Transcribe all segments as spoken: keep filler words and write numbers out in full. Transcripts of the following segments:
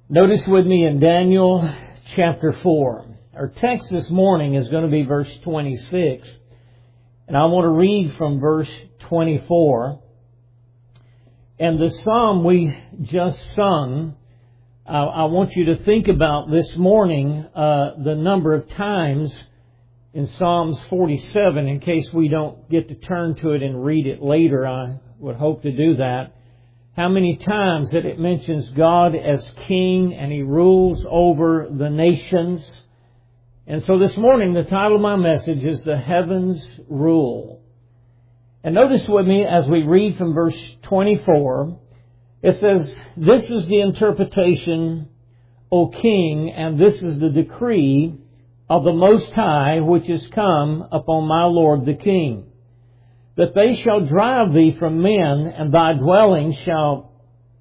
Notice with me in Daniel chapter four. Our text this morning is going to be verse twenty-six. And I want to read from verse twenty-four. And the psalm we just sung, uh, I want you to think about this morning uh, the number of times in Psalms forty-seven, in case we don't get to turn to it and read it later. I would hope to do that. How many times that it mentions God as king and He rules over the nations. And so this morning the title of my message is The Heavens Rule. And notice with me as we read from verse twenty-four, it says, "This is the interpretation, O King, and this is the decree of the Most High, which is come upon my Lord the King. That they shall drive thee from men, and thy dwelling shall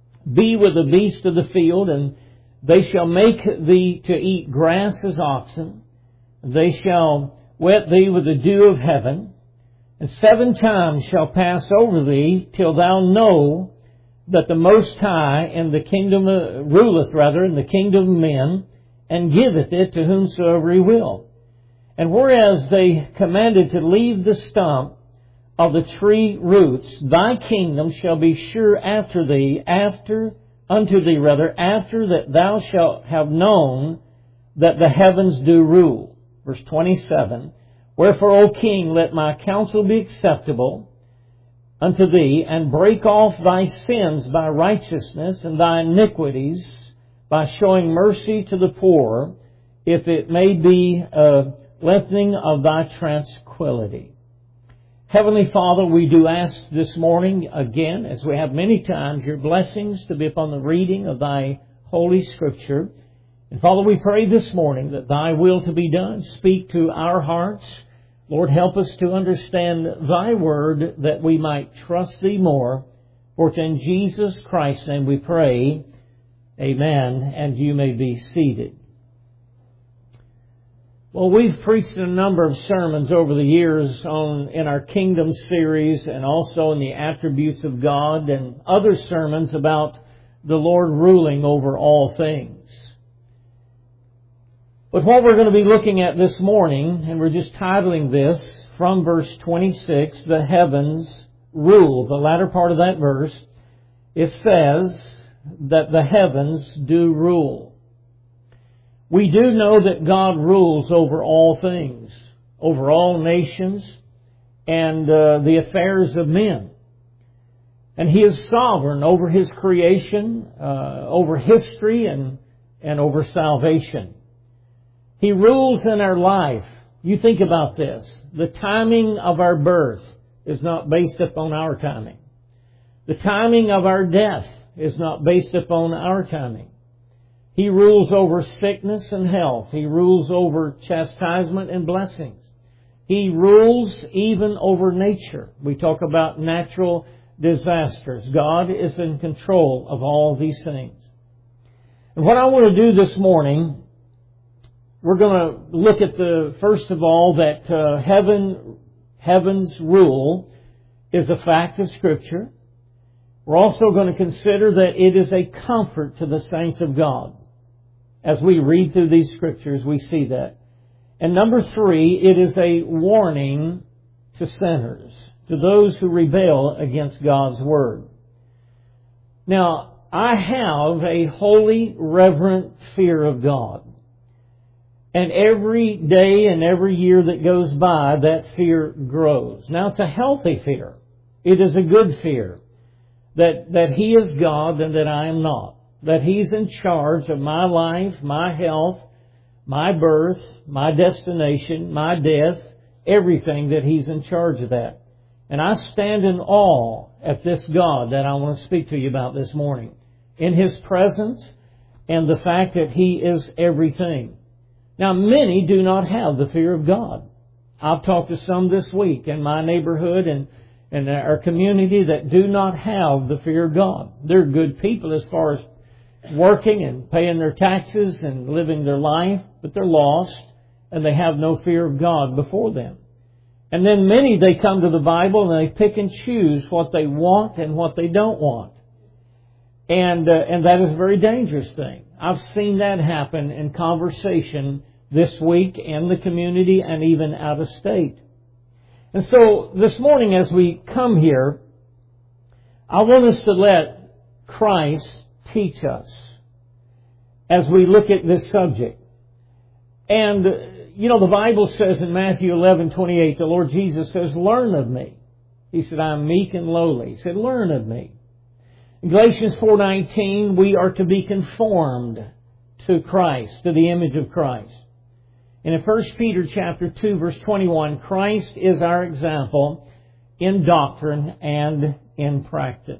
be with the beasts of the field, and they shall make thee to eat grass as oxen. They shall wet thee with the dew of heaven, and seven times shall pass over thee, till thou know that the Most High in the kingdom uh, ruleth rather in the kingdom of men, and giveth it to whomsoever He will. And whereas they commanded to leave the stump of the tree roots, thy kingdom shall be sure after thee, after unto thee rather, after that thou shalt have known that the heavens do rule." Verse twenty-seven, "Wherefore, O King, let my counsel be acceptable unto thee, and break off thy sins by righteousness, and thy iniquities by showing mercy to the poor, if it may be a lengthening of thy tranquility." Heavenly Father, we do ask this morning, again, as we have many times, Your blessings to be upon the reading of Thy Holy Scripture. And Father, we pray this morning that Thy will to be done. Speak to our hearts. Lord, help us to understand Thy Word, that we might trust Thee more. For it's in Jesus Christ's name we pray. Amen. And you may be seated. Well, we've preached a number of sermons over the years on in our Kingdom series, and also in the attributes of God, and other sermons about the Lord ruling over all things. But what we're going to be looking at this morning, and we're just titling this from verse twenty-six, "The Heavens Rule." The latter part of that verse, it says that the heavens do rule. We do know that God rules over all things, over all nations, and uh, the affairs of men. And He is sovereign over His creation, uh, over history, and, and over salvation. He rules in our life. You think about this. The timing of our birth is not based upon our timing. The timing of our death is not based upon our timing. He rules over sickness and health. He rules over chastisement and blessings. He rules even over nature. We talk about natural disasters. God is in control of all these things. And what I want to do this morning, we're going to look at the, first of all, that uh, heaven, heaven's rule is a fact of Scripture. We're also going to consider that it is a comfort to the saints of God. As we read through these Scriptures, we see that. And number three, it is a warning to sinners, to those who rebel against God's Word. Now, I have a holy, reverent fear of God. And every day and every year that goes by, that fear grows. Now, it's a healthy fear. It is a good fear. That, that He is God and that I am not. That He's in charge of my life, my health, my birth, my destination, my death, everything, that He's in charge of that. And I stand in awe at this God that I want to speak to you about this morning. In His presence and the fact that He is everything. Now, many do not have the fear of God. I've talked to some this week in my neighborhood and in our community that do not have the fear of God. They're good people as far as working and paying their taxes and living their life, but they're lost and they have no fear of God before them. And then many, they come to the Bible and they pick and choose what they want and what they don't want. And, uh, and that is a very dangerous thing. I've seen that happen in conversation this week in the community and even out of state. And so this morning as we come here, I want us to let Christ teach us as we look at this subject. And, you know, the Bible says in Matthew eleven twenty-eight, the Lord Jesus says, learn of me. He said, I am meek and lowly. He said, learn of me. In Galatians four nineteen, we are to be conformed to Christ, to the image of Christ. And in First Peter chapter two, verse twenty-one, Christ is our example in doctrine and in practice.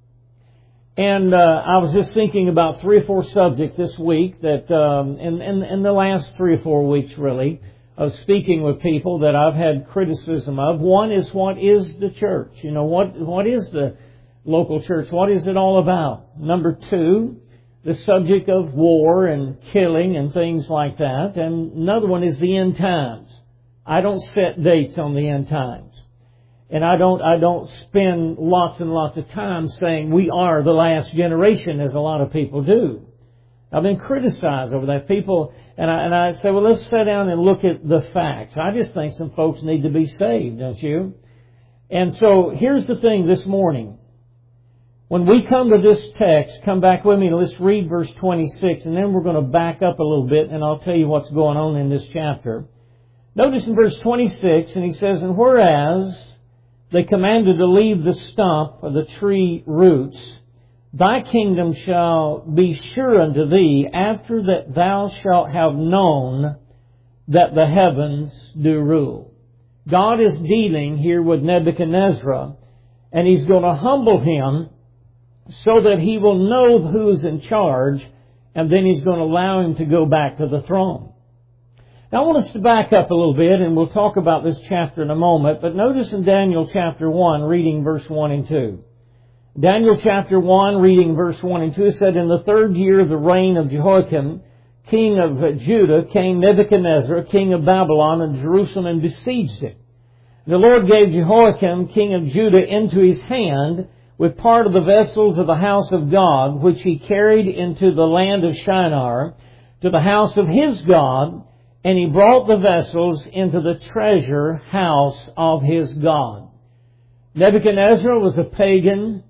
And uh, I was just thinking about three or four subjects this week that, um, in, in, in the last three or four weeks really, of speaking with people that I've had criticism of. One is, what is the church? You know, what what is the local church? What is it all about? Number two, the subject of war and killing and things like that. And another one is the end times. I don't set dates on the end times. And I don't, I don't spend lots and lots of time saying we are the last generation, as a lot of people do. I've been criticized over that. People, and I, and I say, well, let's sit down and look at the facts. I just think some folks need to be saved, don't you? And so here's the thing this morning. When we come to this text, come back with me and let's read verse twenty-six, and then we're going to back up a little bit and I'll tell you what's going on in this chapter. Notice in verse twenty-six, and he says, and whereas they commanded to leave the stump of the tree roots, thy kingdom shall be sure unto thee after that thou shalt have known that the heavens do rule. God is dealing here with Nebuchadnezzar, and He's going to humble him so that he will know who's in charge, and then He's going to allow him to go back to the throne. Now I want us to back up a little bit, and we'll talk about this chapter in a moment, but notice in Daniel chapter one, reading verse one and two. Daniel chapter one, reading verse one and two, said, in the third year of the reign of Jehoiakim, king of Judah, came Nebuchadnezzar, king of Babylon, and Jerusalem, and besieged it. The Lord gave Jehoiakim, king of Judah, into his hand, with part of the vessels of the house of God, which he carried into the land of Shinar, to the house of his God, and he brought the vessels into the treasure house of his God. Nebuchadnezzar was a pagan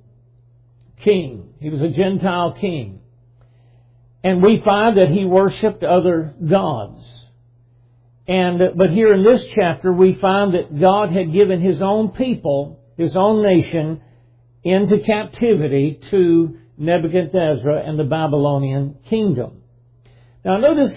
king. He was a Gentile king. And we find that he worshipped other gods. And, but here in this chapter we find that God had given His own people, His own nation, into captivity to Nebuchadnezzar and the Babylonian kingdom. Now notice,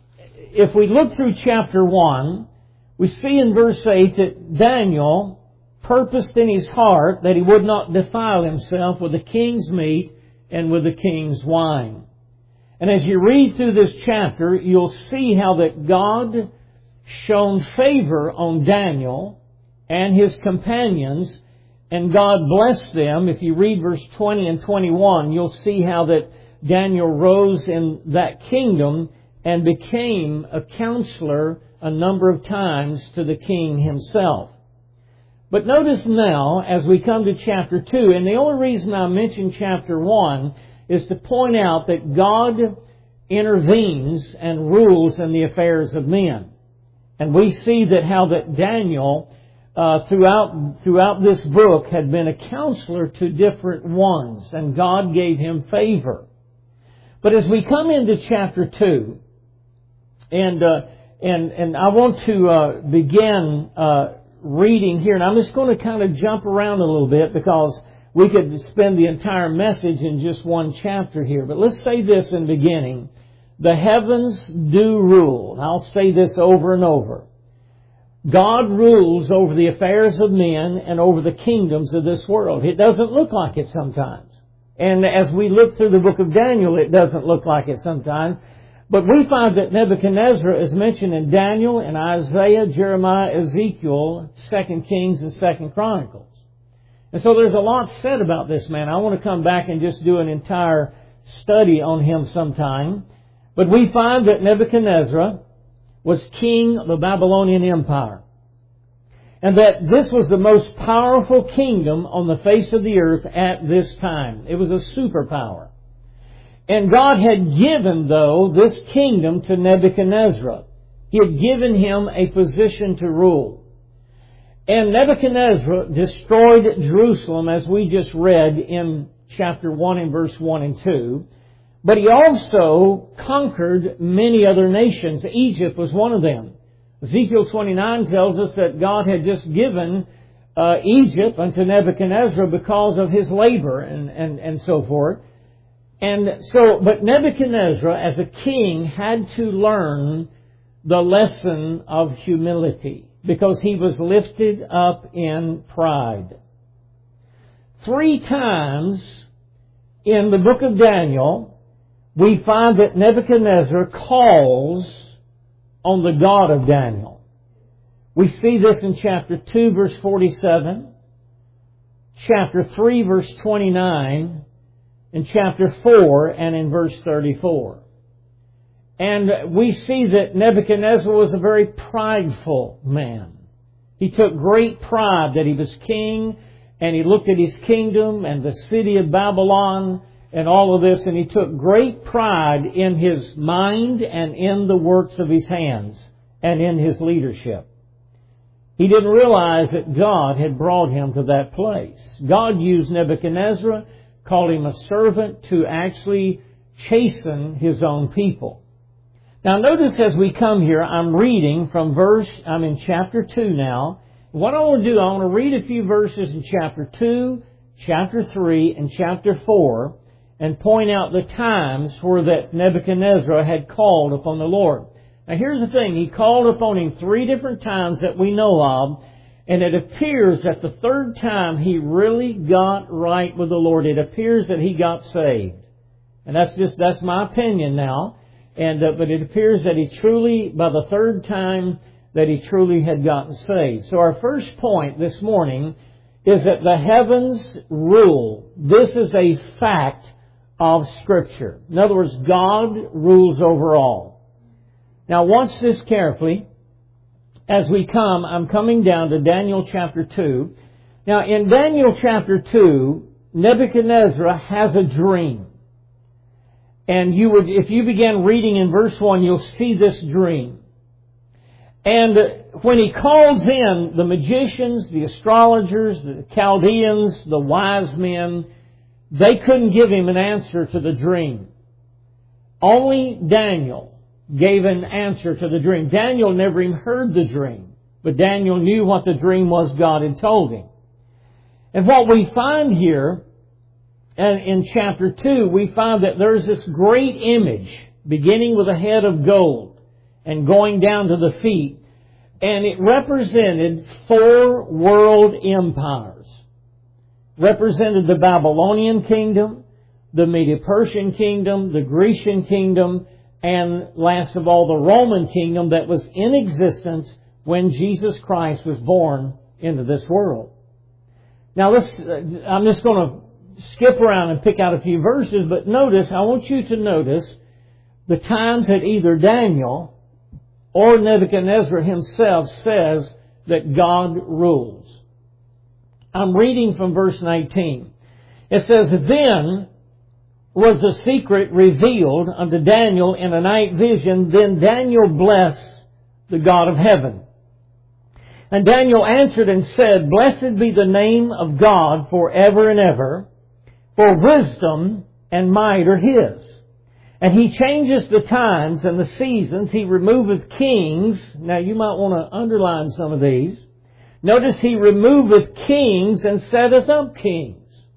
if we look through chapter one, we see in verse eight that Daniel purposed in his heart that he would not defile himself with the king's meat and with the king's wine. And as you read through this chapter, you'll see how that God shone favor on Daniel and his companions, and God blessed them. If you read verse twenty and twenty-one, you'll see how that Daniel rose in that kingdom and became a counselor a number of times to the king himself. But notice now, as we come to chapter two, and the only reason I mention chapter one is to point out that God intervenes and rules in the affairs of men. And we see that how that Daniel, uh, throughout, throughout this book, had been a counselor to different ones, and God gave him favor. But as we come into chapter two, and, uh, and, and I want to, uh, begin, uh, reading here, and I'm just going to kind of jump around a little bit because we could spend the entire message in just one chapter here. But let's say this in the beginning. The heavens do rule. I'll say this over and over. God rules over the affairs of men and over the kingdoms of this world. It doesn't look like it sometimes. And as we look through the book of Daniel, it doesn't look like it sometimes. But we find that Nebuchadnezzar is mentioned in Daniel, and Isaiah, Jeremiah, Ezekiel, Second Kings, and Second Chronicles. And so there's a lot said about this man. I want to come back and just do an entire study on him sometime. But we find that Nebuchadnezzar was king of the Babylonian Empire. And that this was the most powerful kingdom on the face of the earth at this time. It was a superpower. And God had given, though, this kingdom to Nebuchadnezzar. He had given him a position to rule. And Nebuchadnezzar destroyed Jerusalem, as we just read in chapter one and verse one and two. But he also conquered many other nations. Egypt was one of them. Ezekiel twenty-nine tells us that God had just given uh, Egypt unto Nebuchadnezzar because of his labor and, and, and so forth. And so, but Nebuchadnezzar, as a king, had to learn the lesson of humility because he was lifted up in pride. Three times in the book of Daniel, we find that Nebuchadnezzar calls on the God of Daniel. We see this in chapter two, verse forty-seven, chapter three, verse twenty-nine, in chapter four, and in verse thirty-four. And we see that Nebuchadnezzar was a very prideful man. He took great pride that he was king, and he looked at his kingdom and the city of Babylon and all of this, and he took great pride in his mind and in the works of his hands and in his leadership. He didn't realize that God had brought him to that place. God used Nebuchadnezzar, called him a servant, to actually chasten his own people. Now notice as we come here, I'm reading from verse, I'm in chapter two now. What I want to do, I want to read a few verses in chapter two, chapter three, and chapter four, and point out the times where that Nebuchadnezzar had called upon the Lord. Now here's the thing, he called upon him three different times that we know of, and it appears that the third time he really got right with the Lord. It appears that he got saved. And that's just, that's my opinion now. And, uh, but it appears that he truly, by the third time, that he truly had gotten saved. So our first point this morning is that the heavens rule. This is a fact of Scripture. In other words, God rules over all. Now watch this carefully. As we come, I'm coming down to Daniel chapter two. Now in Daniel chapter two, Nebuchadnezzar has a dream. And you would, if you begin reading in verse one, you'll see this dream. And when he calls in the magicians, the astrologers, the Chaldeans, the wise men, they couldn't give him an answer to the dream. Only Daniel gave an answer to the dream. Daniel never even heard the dream, but Daniel knew what the dream was God had told him. And what we find here, and in chapter two, we find that there's this great image, beginning with a head of gold and going down to the feet. And it represented four world empires. Represented the Babylonian kingdom, the Medo-Persian kingdom, the Grecian kingdom, and last of all, the Roman kingdom that was in existence when Jesus Christ was born into this world. Now, let's, I'm just going to skip around and pick out a few verses, but notice, I want you to notice the times that either Daniel or Nebuchadnezzar himself says that God rules. I'm reading from verse nineteen. It says, "Then was the secret revealed unto Daniel in a night vision. Then Daniel blessed the God of heaven. And Daniel answered and said, Blessed be the name of God forever and ever, for wisdom and might are His. And He changes the times and the seasons. He removeth kings." Now you might want to underline some of these. Notice He removeth kings and setteth up kings.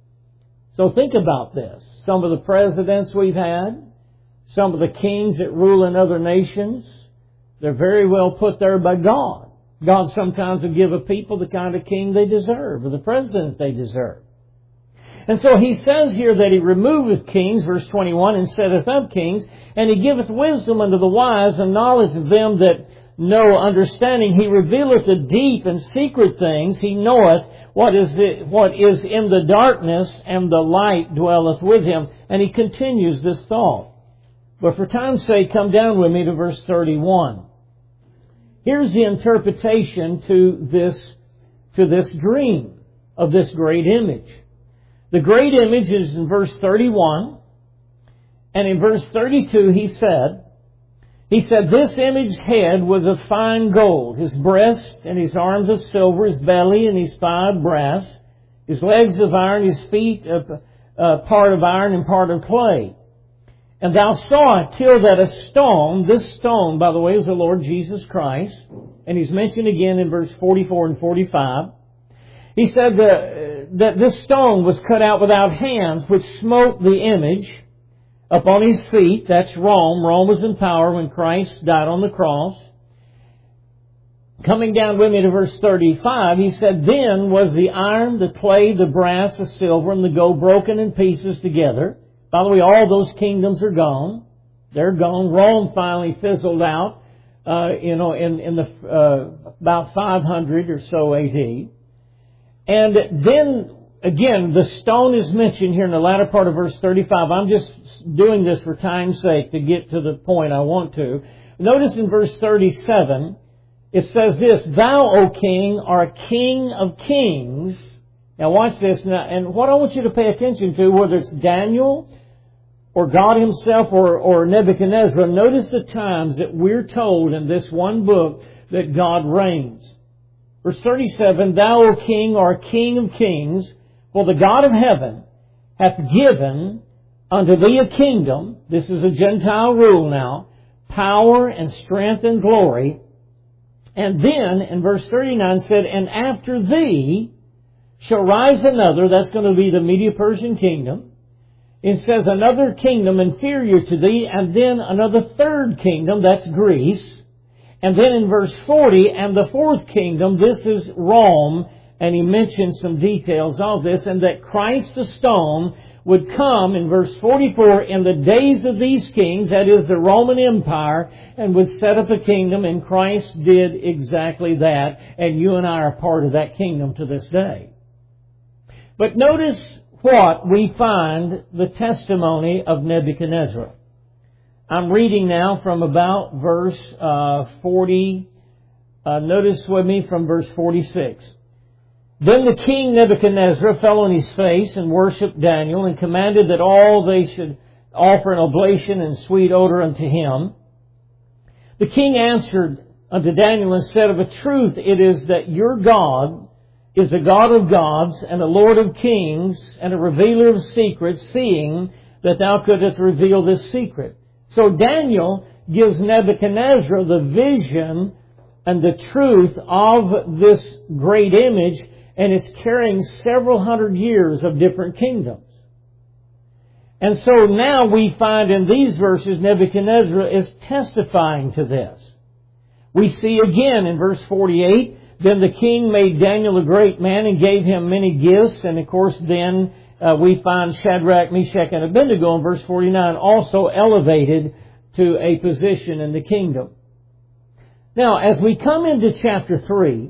So think about this. Some of the presidents we've had, some of the kings that rule in other nations, they're very well put there by God. God sometimes will give a people the kind of king they deserve, or the president they deserve. And so He says here that He removeth kings, verse twenty-one, and setteth up kings, and He giveth wisdom unto the wise, and knowledge of them that know understanding. He revealeth the deep and secret things. He knoweth what is it, what is in the darkness, and the light dwelleth with Him. And He continues this thought. But for time's sake, come down with me to verse thirty-one. Here's the interpretation to this to this dream of this great image. The great image is in verse thirty-one. And in verse thirty-two he said, He said, This image's head was of fine gold, his breast and his arms of silver, his belly and his thigh of brass, his legs of iron, his feet of, uh, part of iron and part of clay. And thou sawest till that a stone, this stone, by the way, is the Lord Jesus Christ, and he's mentioned again in verse forty-four and forty-five. He said that, that this stone was cut out without hands, which smote the image upon his feet. That's Rome. Rome was in power when Christ died on the cross. Coming down with me to verse thirty-five, he said, Then was the iron, the clay, the brass, the silver, and the gold broken in pieces together. By the way, all those kingdoms are gone. They're gone. Rome finally fizzled out, uh, you know, in, in the, uh, about five hundred or so A D. And then, again, the stone is mentioned here in the latter part of verse thirty-five. I'm just doing this for time's sake to get to the point I want to. Notice in verse thirty-seven, it says this, Thou, O King, art King of kings. Now watch this. Now, and what I want you to pay attention to, whether it's Daniel or God himself or, or Nebuchadnezzar, notice the times that we're told in this one book that God reigns. Verse thirty-seven, Thou, O King, art King of kings, for the God of heaven hath given unto thee a kingdom, this is a Gentile rule now, power and strength and glory. And then, in verse thirty-nine said, And after thee shall rise another, that's going to be the Medo-Persian kingdom. It says, Another kingdom inferior to thee, and then another third kingdom, that's Greece. And then in verse forty, and the fourth kingdom, this is Rome, and he mentions some details of this, and that Christ the stone would come, in verse forty-four, in the days of these kings, that is the Roman Empire, and would set up a kingdom, and Christ did exactly that, and you and I are part of that kingdom to this day. But notice what we find the testimony of Nebuchadnezzar. I'm reading now from about verse uh, forty. Uh, notice with me from verse forty-six. Then the king Nebuchadnezzar fell on his face and worshipped Daniel and commanded that all they should offer an oblation and sweet odor unto him. The king answered unto Daniel and said, Of a truth it is that your God is a God of gods and a Lord of kings and a revealer of secrets, seeing that thou couldst reveal this secret. So Daniel gives Nebuchadnezzar the vision and the truth of this great image, and it's carrying several hundred years of different kingdoms. And so now we find in these verses Nebuchadnezzar is testifying to this. We see again in verse forty-eight, Then the king made Daniel a great man and gave him many gifts. And of course then uh, we find Shadrach, Meshach, and Abednego in verse forty-nine also elevated to a position in the kingdom. Now as we come into chapter three,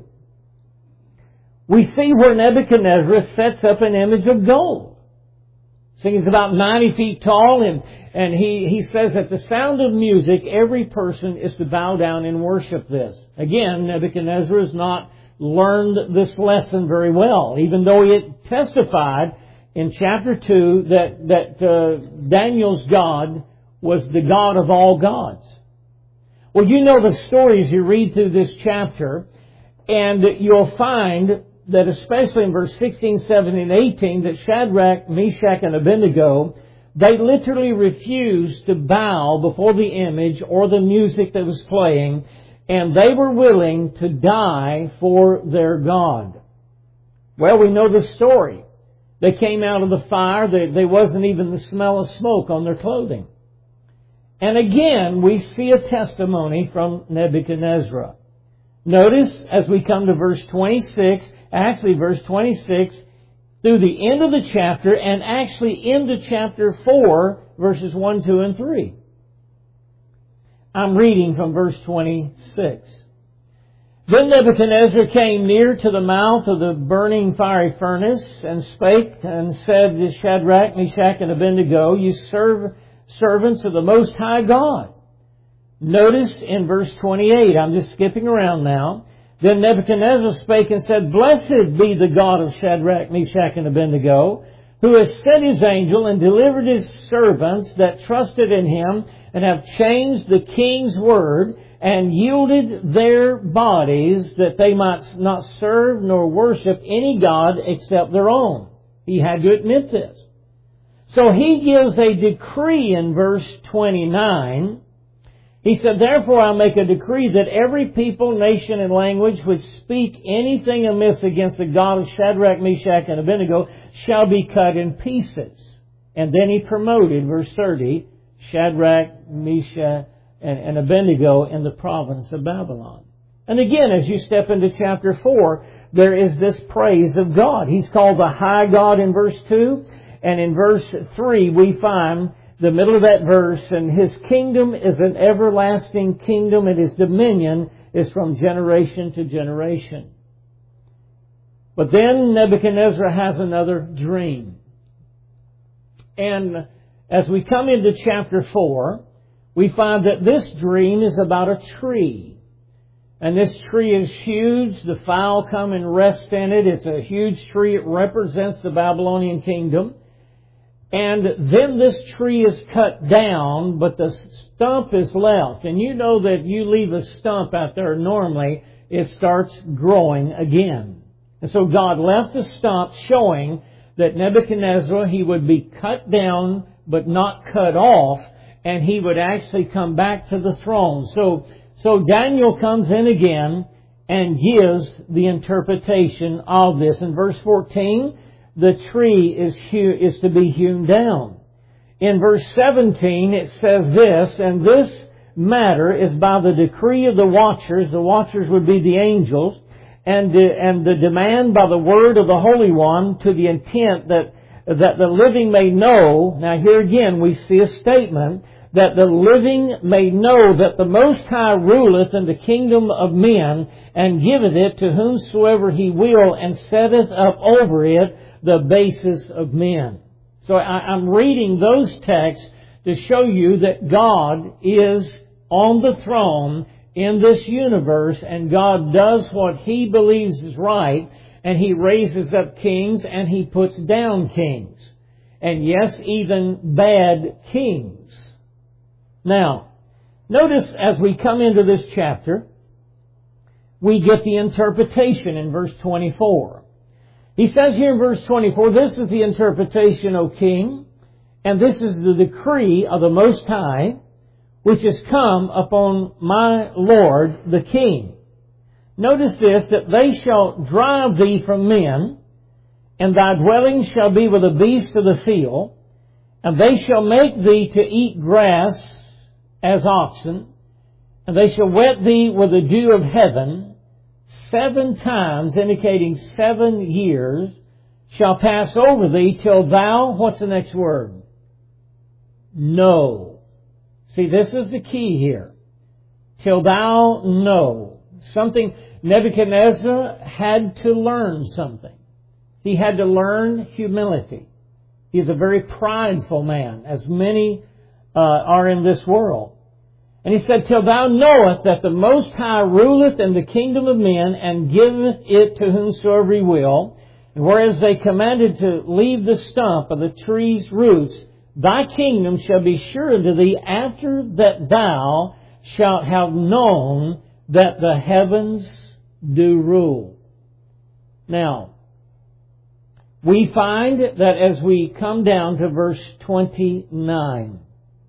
we see where Nebuchadnezzar sets up an image of gold. So he's about ninety feet tall, and, and he, he says at the sound of music, every person is to bow down and worship this. Again, Nebuchadnezzar has not learned this lesson very well, even though he had testified in chapter two that, that uh, Daniel's God was the God of all gods. Well, you know the stories you read through this chapter, and you'll find that especially in verse sixteen, seventeen, and eighteen, that Shadrach, Meshach, and Abednego, they literally refused to bow before the image or the music that was playing, and they were willing to die for their God. Well, we know the story. They came out of the fire. There, there wasn't even the smell of smoke on their clothing. And again, we see a testimony from Nebuchadnezzar. Notice, as we come to verse twenty-six, actually verse twenty-six, through the end of the chapter, and actually into chapter four, verses one, two, and three. I'm reading from verse twenty-six. Then Nebuchadnezzar came near to the mouth of the burning fiery furnace, and spake and said to Shadrach, Meshach, and Abednego, Ye serve servants of the Most High God. Notice in verse twenty-eight, I'm just skipping around now, Then Nebuchadnezzar spake and said, Blessed be the God of Shadrach, Meshach, and Abednego, who has sent His angel and delivered His servants that trusted in Him, and have changed the king's word, and yielded their bodies that they might not serve nor worship any god except their own. He had to admit this. So he gives a decree in verse twenty-nine. He said, Therefore I make a decree that every people, nation, and language which speak anything amiss against the God of Shadrach, Meshach, and Abednego shall be cut in pieces. And then he promoted, verse thirty, Shadrach, Meshach, and, and Abednego in the province of Babylon. And again, as you step into chapter four, there is this praise of God. He's called the High God in verse two. And in verse three, we find the middle of that verse, and His kingdom is an everlasting kingdom, and His dominion is from generation to generation. But then Nebuchadnezzar has another dream. And as we come into chapter four, we find that this dream is about a tree. And this tree is huge. The fowl come and rest in it. It's a huge tree. It represents the Babylonian kingdom. And then this tree is cut down, but the stump is left. And you know that you leave a stump out there, normally it starts growing again. And so God left a stump showing that Nebuchadnezzar, he would be cut down, but not cut off, and he would actually come back to the throne. So, so Daniel comes in again and gives the interpretation of this. In verse fourteen, the tree is hew, is to be hewn down. In verse seventeen, it says this, and this matter is by the decree of the watchers. The watchers would be the angels, and the, and the demand by the word of the Holy One, to the intent that that the living may know. Now here again we see a statement that the living may know that the Most High ruleth in the kingdom of men, and giveth it to whomsoever He will, and setteth up over it the basis of men. So I, I'm reading those texts to show you that God is on the throne in this universe, and God does what He believes is right, and He raises up kings and He puts down kings. And yes, even bad kings. Now, notice as we come into this chapter, we get the interpretation in verse twenty-four. He says here in verse twenty-four, This is the interpretation, O King, and this is the decree of the Most High, which has come upon my Lord the King. Notice this, that they shall drive thee from men, and thy dwelling shall be with the beasts of the field, and they shall make thee to eat grass as oxen, and they shall wet thee with the dew of heaven. Seven times, indicating seven years, shall pass over thee till thou, what's the next word? Know. See, this is the key here. Till thou know. Something, Nebuchadnezzar had to learn something. He had to learn humility. He's a very prideful man, as many uh, are in this world. And he said, Till thou knowest that the Most High ruleth in the kingdom of men, and giveth it to whomsoever He will. And whereas they commanded to leave the stump of the tree's roots, thy kingdom shall be sure unto thee after that thou shalt have known that the heavens do rule. Now, we find that as we come down to verse twenty-nine,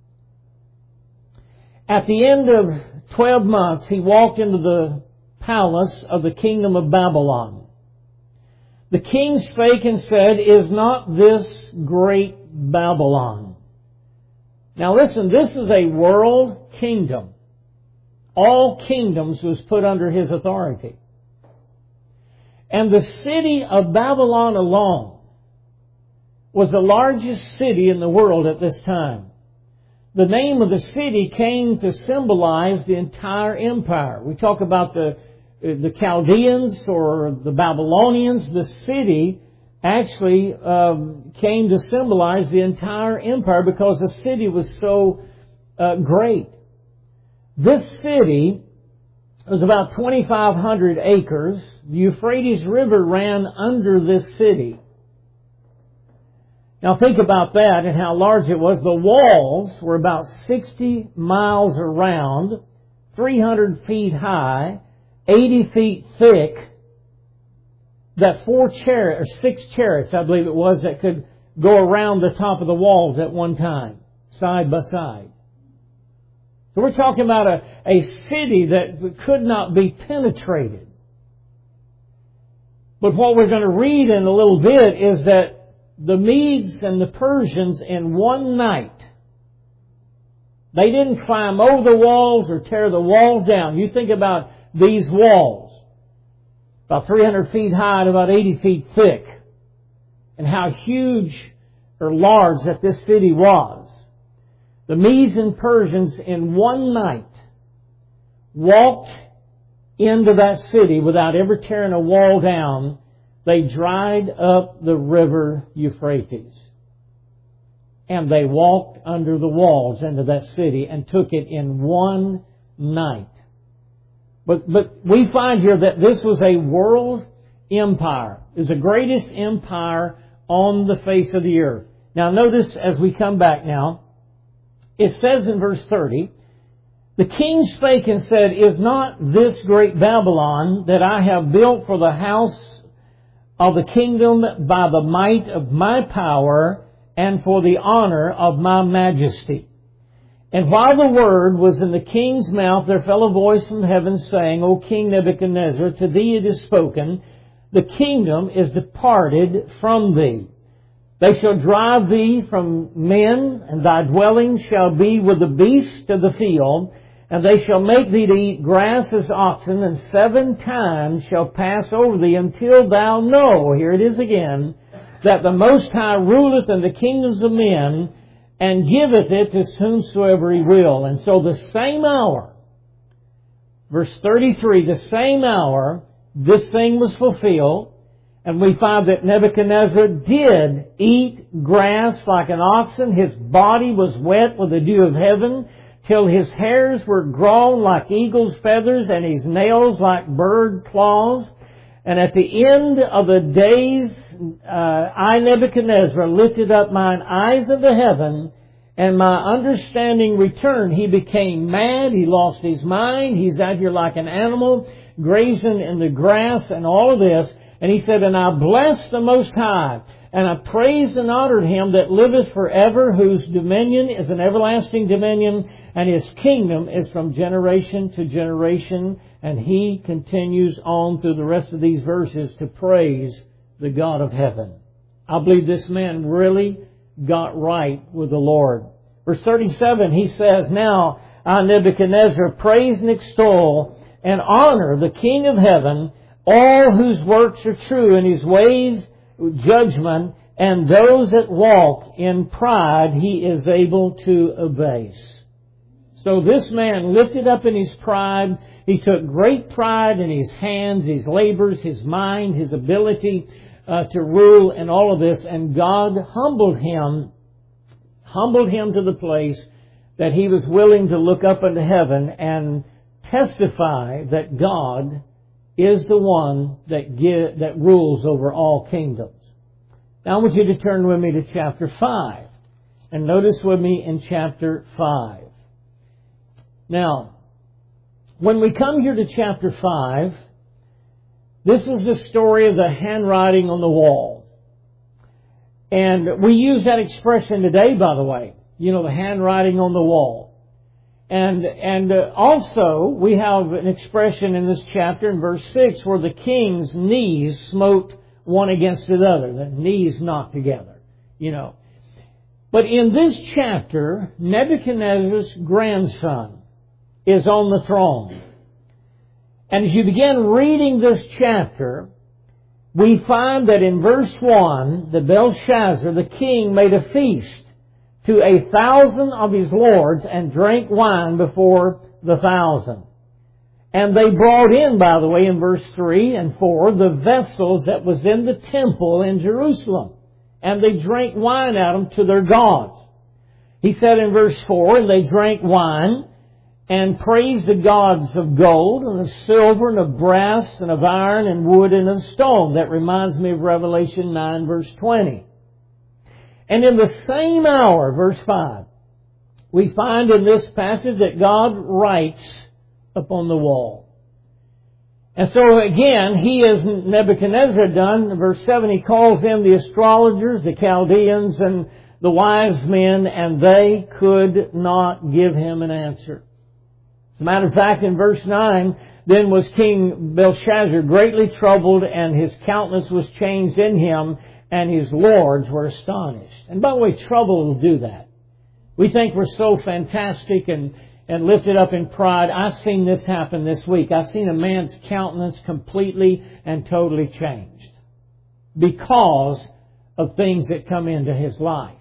at the end of twelve months, he walked into the palace of the kingdom of Babylon. The king spake and said, Is not this great Babylon? Now listen, this is a world kingdom. All kingdoms was put under his authority. And the city of Babylon alone was the largest city in the world at this time. The name of the city came to symbolize the entire empire. We talk about the, the Chaldeans or the Babylonians. The city actually um, came to symbolize the entire empire because the city was so uh, great. This city It was about twenty-five hundred acres. The Euphrates River ran under this city. Now think about that and how large it was. The walls were about sixty miles around, three hundred feet high, eighty feet thick. That four chariots, or six chariots, I believe it was, that could go around the top of the walls at one time, side by side. So we're talking about a, a city that could not be penetrated. But what we're going to read in a little bit is that the Medes and the Persians in one night, they didn't climb over the walls or tear the walls down. You think about these walls, about three hundred feet high and about eighty feet thick, and how huge or large that this city was. The Medes and Persians in one night walked into that city without ever tearing a wall down. They dried up the river Euphrates. And they walked under the walls into that city and took it in one night. But, but we find here that this was a world empire. It was the greatest empire on the face of the earth. Now notice as we come back now, it says in verse thirty, the king spake and said, is not this great Babylon that I have built for the house of the kingdom by the might of my power and for the honor of my majesty? And while the word was in the king's mouth, there fell a voice from heaven saying, O King Nebuchadnezzar, to thee it is spoken, the kingdom is departed from thee. They shall drive thee from men, and thy dwelling shall be with the beasts of the field, and they shall make thee to eat grass as oxen, and seven times shall pass over thee until thou know, here it is again, that the Most High ruleth in the kingdoms of men, and giveth it to whomsoever he will. And so the same hour, verse thirty-three, the same hour, this thing was fulfilled. And we find that Nebuchadnezzar did eat grass like an oxen. His body was wet with the dew of heaven, till his hairs were grown like eagle's feathers, and his nails like bird claws. And at the end of the days, uh, I, Nebuchadnezzar, lifted up mine eyes of the heaven, and my understanding returned. He became mad. He lost his mind. He's out here like an animal, grazing in the grass and all of this. And he said, and I blessed the Most High, and I praised and honored him that liveth forever, whose dominion is an everlasting dominion, and his kingdom is from generation to generation. And he continues on through the rest of these verses to praise the God of heaven. I believe this man really got right with the Lord. Verse thirty-seven, he says, now I, Nebuchadnezzar, praise and extol and honor the King of heaven, all whose works are true, and his ways judgment, and those that walk in pride he is able to abase. So this man lifted up in his pride. He took great pride in his hands, his labors, his mind, his ability uh, to rule and all of this. And God humbled him, humbled him to the place that he was willing to look up into heaven and testify that God is the one that give, that rules over all kingdoms. Now I want you to turn with me to chapter five. And notice with me in chapter five. Now, when we come here to chapter five, this is the story of the handwriting on the wall. And we use that expression today, by the way. You know, the handwriting on the wall. And and uh, also, we have an expression in this chapter in verse six where the king's knees smote one against another. The knees knocked together, you know. But in this chapter, Nebuchadnezzar's grandson is on the throne. And as you begin reading this chapter, we find that in verse one, that Belshazzar, the king, made a feast to a thousand of his lords and drank wine before the thousand. And they brought in, by the way, in verse three and four, the vessels that was in the temple in Jerusalem. And they drank wine out of them to their gods. He said in verse four, and they drank wine and praised the gods of gold and of silver and of brass and of iron and wood and of stone. That reminds me of Revelation nine verse twenty. And in the same hour, verse five, we find in this passage that God writes upon the wall. And so again, he, as Nebuchadnezzar done, in verse seven, he calls in the astrologers, the Chaldeans, and the wise men, and they could not give him an answer. As a matter of fact, in verse nine, then was King Belshazzar greatly troubled, and his countenance was changed in him, and his lords were astonished. And by the way, trouble will do that. We think we're so fantastic and and lifted up in pride. I've seen this happen this week. I've seen a man's countenance completely and totally changed because of things that come into his life.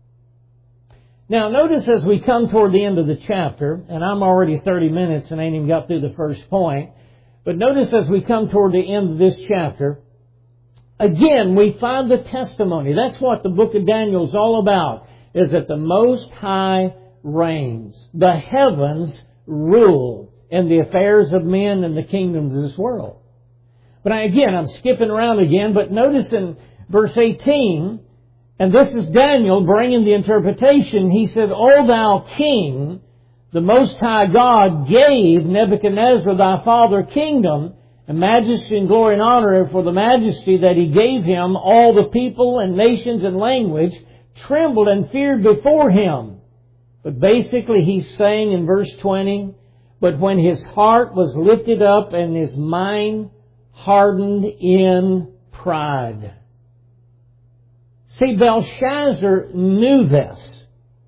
Now, notice as we come toward the end of the chapter, and I'm already thirty minutes and ain't even got through the first point, but notice as we come toward the end of this chapter, again, we find the testimony. That's what the book of Daniel is all about, is that the Most High reigns. The heavens rule in the affairs of men and the kingdoms of this world. But I, again, I'm skipping around again, but notice in verse eighteen, and this is Daniel bringing the interpretation. He said, O thou king, the Most High God gave Nebuchadnezzar thy father kingdom, and majesty and glory and honor. For the majesty that he gave him, all the people and nations and language trembled and feared before him. But basically he's saying in verse twenty, but when his heart was lifted up and his mind hardened in pride. See, Belshazzar knew this.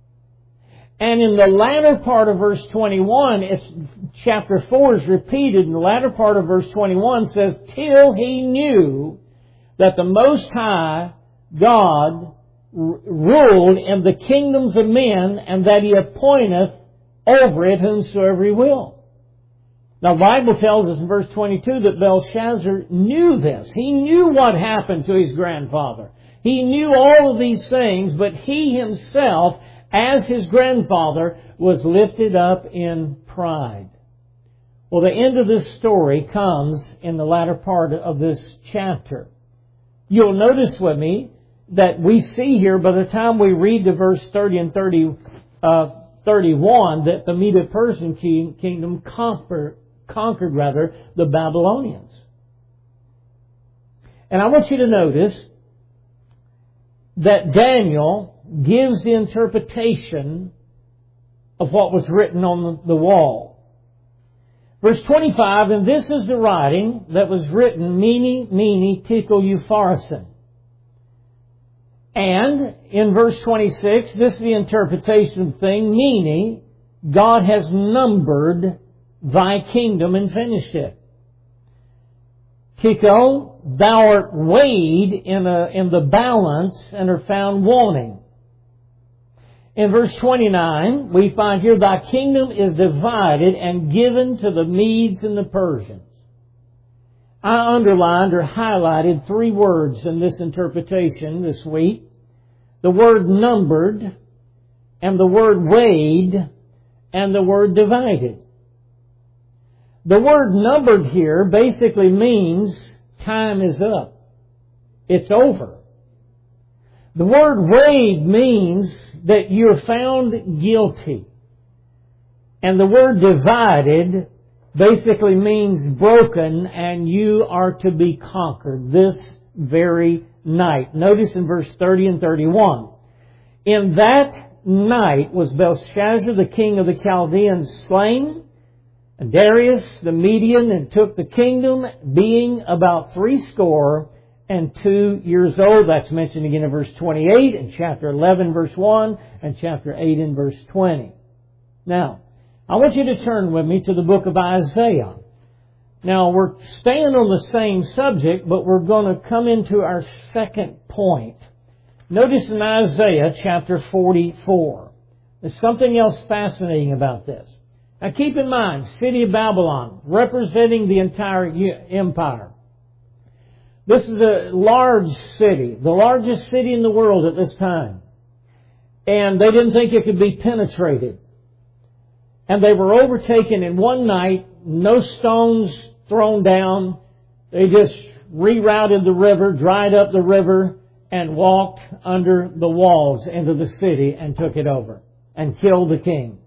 And in the latter part of verse twenty-one, it's, chapter four is repeated, and the latter part of verse twenty-one says, till he knew that the Most High God ruled in the kingdoms of men, and that he appointeth over it whomsoever he will. Now the Bible tells us in verse twenty-two that Belshazzar knew this. He knew what happened to his grandfather. He knew all of these things, but he himself, as his grandfather, was lifted up in pride. Well, the end of this story comes in the latter part of this chapter. You'll notice with me that we see here, by the time we read to verse thirty and thirty, uh, thirty-one, that the Medo-Persian kingdom conquered, conquered rather, the Babylonians. And I want you to notice that Daniel gives the interpretation of what was written on the wall. Verse twenty-five, and this is the writing that was written, Mene, Mene, Tekel, Upharsin. And in verse twenty-six, this is the interpretation of the thing, Mene, God has numbered thy kingdom and finished it. Tekel, thou art weighed in, a, in the balance and are found wanting. In verse twenty-nine, we find here, thy kingdom is divided and given to the Medes and the Persians. I underlined or highlighted three words in this interpretation this week. The word numbered, and the word weighed, and the word divided. The word numbered here basically means time is up. It's over. The word weighed means that you're found guilty. And the word divided basically means broken, and you are to be conquered this very night. Notice in verse thirty and thirty-one. In that night was Belshazzar, the king of the Chaldeans, slain, and Darius the Median, and took the kingdom, being about threescore and two years old. That's mentioned again in verse twenty-eight, and chapter eleven, verse one, and chapter eight and verse twenty. Now, I want you to turn with me to the book of Isaiah. Now, we're staying on the same subject, but we're going to come into our second point. Notice in Isaiah chapter forty-four. There's something else fascinating about this. Now, keep in mind, city of Babylon, representing the entire empire. This is a large city, the largest city in the world at this time. And they didn't think it could be penetrated. And they were overtaken in one night, no stones thrown down. They just rerouted the river, dried up the river, and walked under the walls into the city and took it over and killed the king.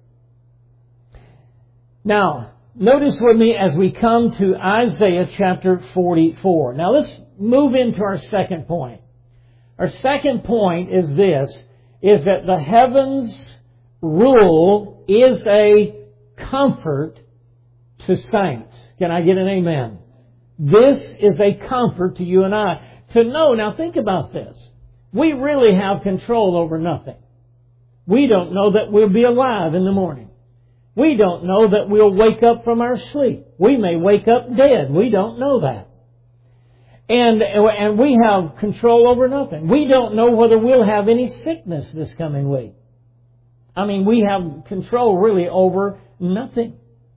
Now, notice with me as we come to Isaiah chapter forty-four. Now let's move into our second point. Our second point is this, is that the heavens rule is a comfort to saints. Can I get an amen? This is a comfort to you and I. To know, now think about this. We really have control over nothing. We don't know that we'll be alive in the morning. We don't know that we'll wake up from our sleep. We may wake up dead. We don't know that. And, and we have control over nothing. We don't know whether we'll have any sickness this coming week. I mean, we have control really over nothing.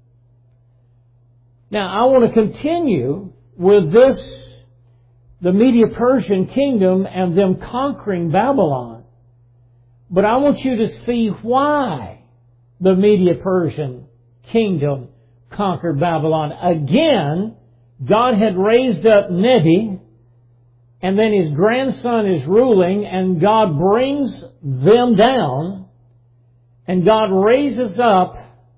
Now, I want to continue with this, the Medo-Persian kingdom and them conquering Babylon. But I want you to see why the Medo-Persian kingdom conquered Babylon. Again, God had raised up Nebi, and then his grandson is ruling, and God brings them down, and God raises up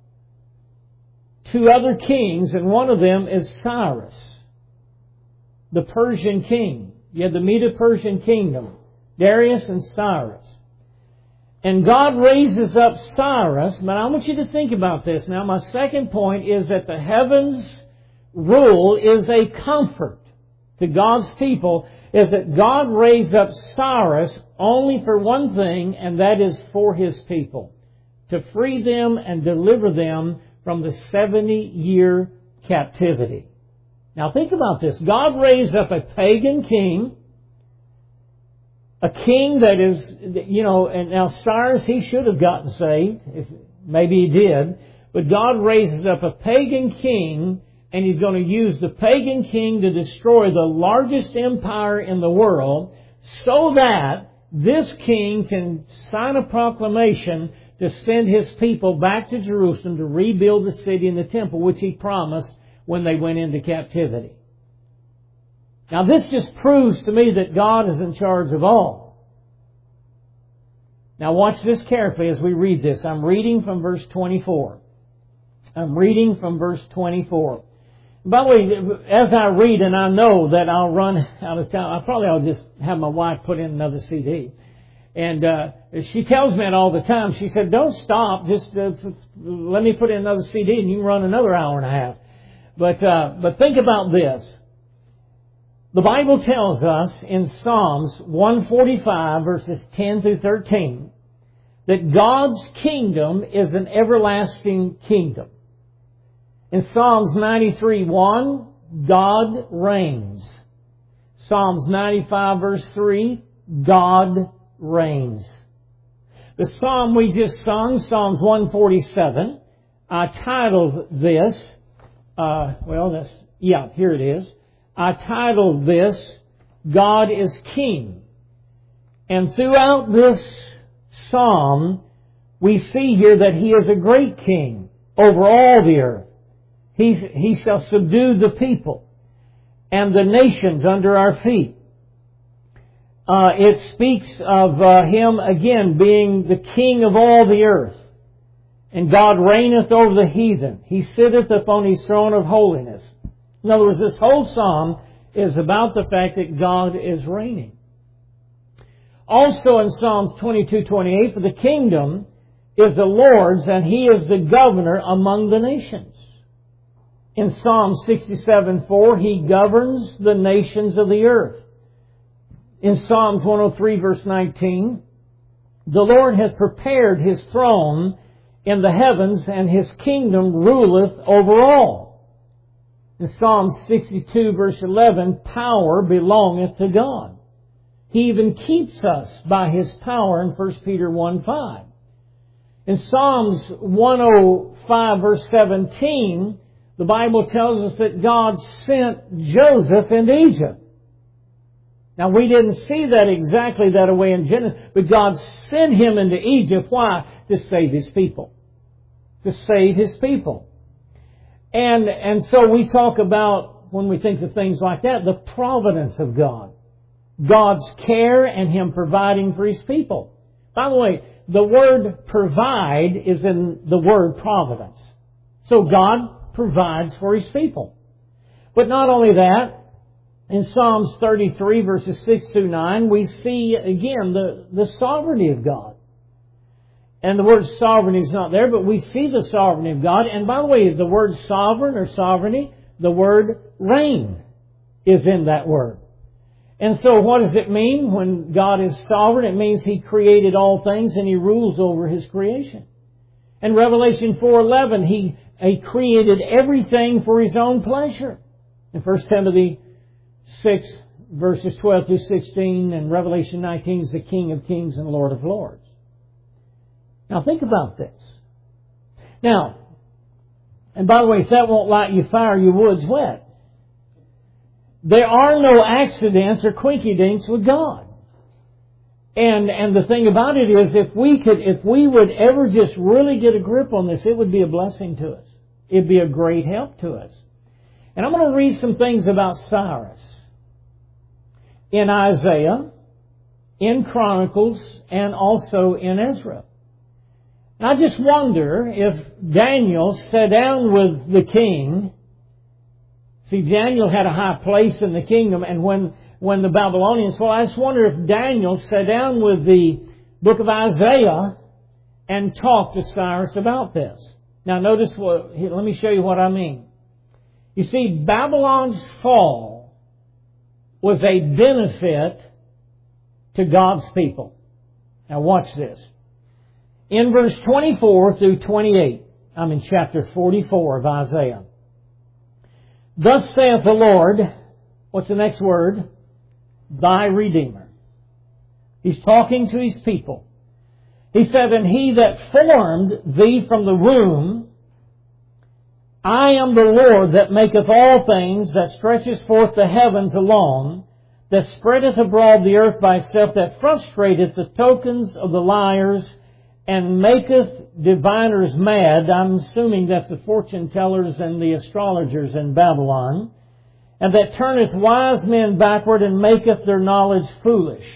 two other kings, and one of them is Cyrus, the Persian king. You had the Medo-Persian kingdom, Darius and Cyrus. And God raises up Cyrus. But I want you to think about this. Now, my second point is that the heavens rule is a comfort to God's people, is that God raised up Cyrus only for one thing, and that is for His people, to free them and deliver them from the seventy-year captivity. Now think about this. God raised up a pagan king, a king that is, you know, and now Cyrus, he should have gotten saved, if maybe he did, but God raises up a pagan king, and He's going to use the pagan king to destroy the largest empire in the world, so that this king can sign a proclamation to send His people back to Jerusalem to rebuild the city and the temple, which He promised when they went into captivity. Now this just proves to me that God is in charge of all. Now watch this carefully as we read this. I'm reading from verse twenty-four. I'm reading from verse twenty-four. By the way, as I read, and I know that I'll run out of time, I probably I'll just have my wife put in another C D. And uh, she tells me that all the time. She said, don't stop, just uh, let me put in another C D and you can run another hour and a half. But uh, but think about this. The Bible tells us in Psalms one forty-five, verses ten through thirteen, that God's kingdom is an everlasting kingdom. In Psalms ninety-three one, God reigns. Psalms ninety-five, verse three, God reigns. The psalm we just sung, Psalms one forty-seven, I titled this, uh, well, that's, yeah, here it is. I titled this, God is King. And throughout this psalm, we see here that He is a great King over all the earth. He, he shall subdue the people and the nations under our feet. Uh, it speaks of uh, Him, again, being the King of all the earth. And God reigneth over the heathen. He sitteth upon His throne of holiness. In other words, this whole psalm is about the fact that God is reigning. Also in Psalms twenty-two twenty-eight, for the kingdom is the Lord's, and He is the governor among the nations. In Psalm sixty-seven four, He governs the nations of the earth. In Psalms one oh three, verse nineteen, the Lord hath prepared His throne in the heavens, and His kingdom ruleth over all. In Psalm sixty-two, verse eleven, power belongeth to God. He even keeps us by His power in First Peter one five. In Psalms one oh five, verse seventeen, the Bible tells us that God sent Joseph into Egypt. Now, we didn't see that exactly that way in Genesis, but God sent him into Egypt. Why? To save His people. to save His people. And, and so we talk about, when we think of things like that, the providence of God. God's care and Him providing for His people. By the way, the word provide is in the word providence. So God provides for His people. But not only that, in Psalms thirty-three, verses six through nine, we see again the, the sovereignty of God. And the word sovereignty is not there, but we see the sovereignty of God. And by the way, the word sovereign or sovereignty, the word reign is in that word. And so what does it mean when God is sovereign? It means He created all things and He rules over His creation. In Revelation four eleven, He, he created everything for His own pleasure. In First Timothy six, verses twelve through sixteen, and Revelation nineteen is the King of Kings and Lord of Lords. Now think about this. Now, and by the way, if that won't light you fire, your wood's wet. There are no accidents or quinky-dinks with God. And, and the thing about it is, if we could, if we would ever just really get a grip on this, it would be a blessing to us. It'd be a great help to us. And I'm going to read some things about Cyrus in Isaiah, in Chronicles, and also in Ezra. And I just wonder if Daniel sat down with the king. See, Daniel had a high place in the kingdom, and when, when the Babylonians, well, I just wonder if Daniel sat down with the book of Isaiah and talked to Cyrus about this. Now notice what, here, let me show you what I mean. You see, Babylon's fall was a benefit to God's people. Now watch this. In verse twenty-four through twenty-eight, I'm in chapter forty-four of Isaiah. Thus saith the Lord, what's the next word? Thy Redeemer. He's talking to His people. He said, and He that formed thee from the womb, I am the Lord that maketh all things, that stretcheth forth the heavens alone, that spreadeth abroad the earth by itself, that frustrateth the tokens of the liars, and maketh diviners mad. I'm assuming that's the fortune tellers and the astrologers in Babylon. And that turneth wise men backward and maketh their knowledge foolish.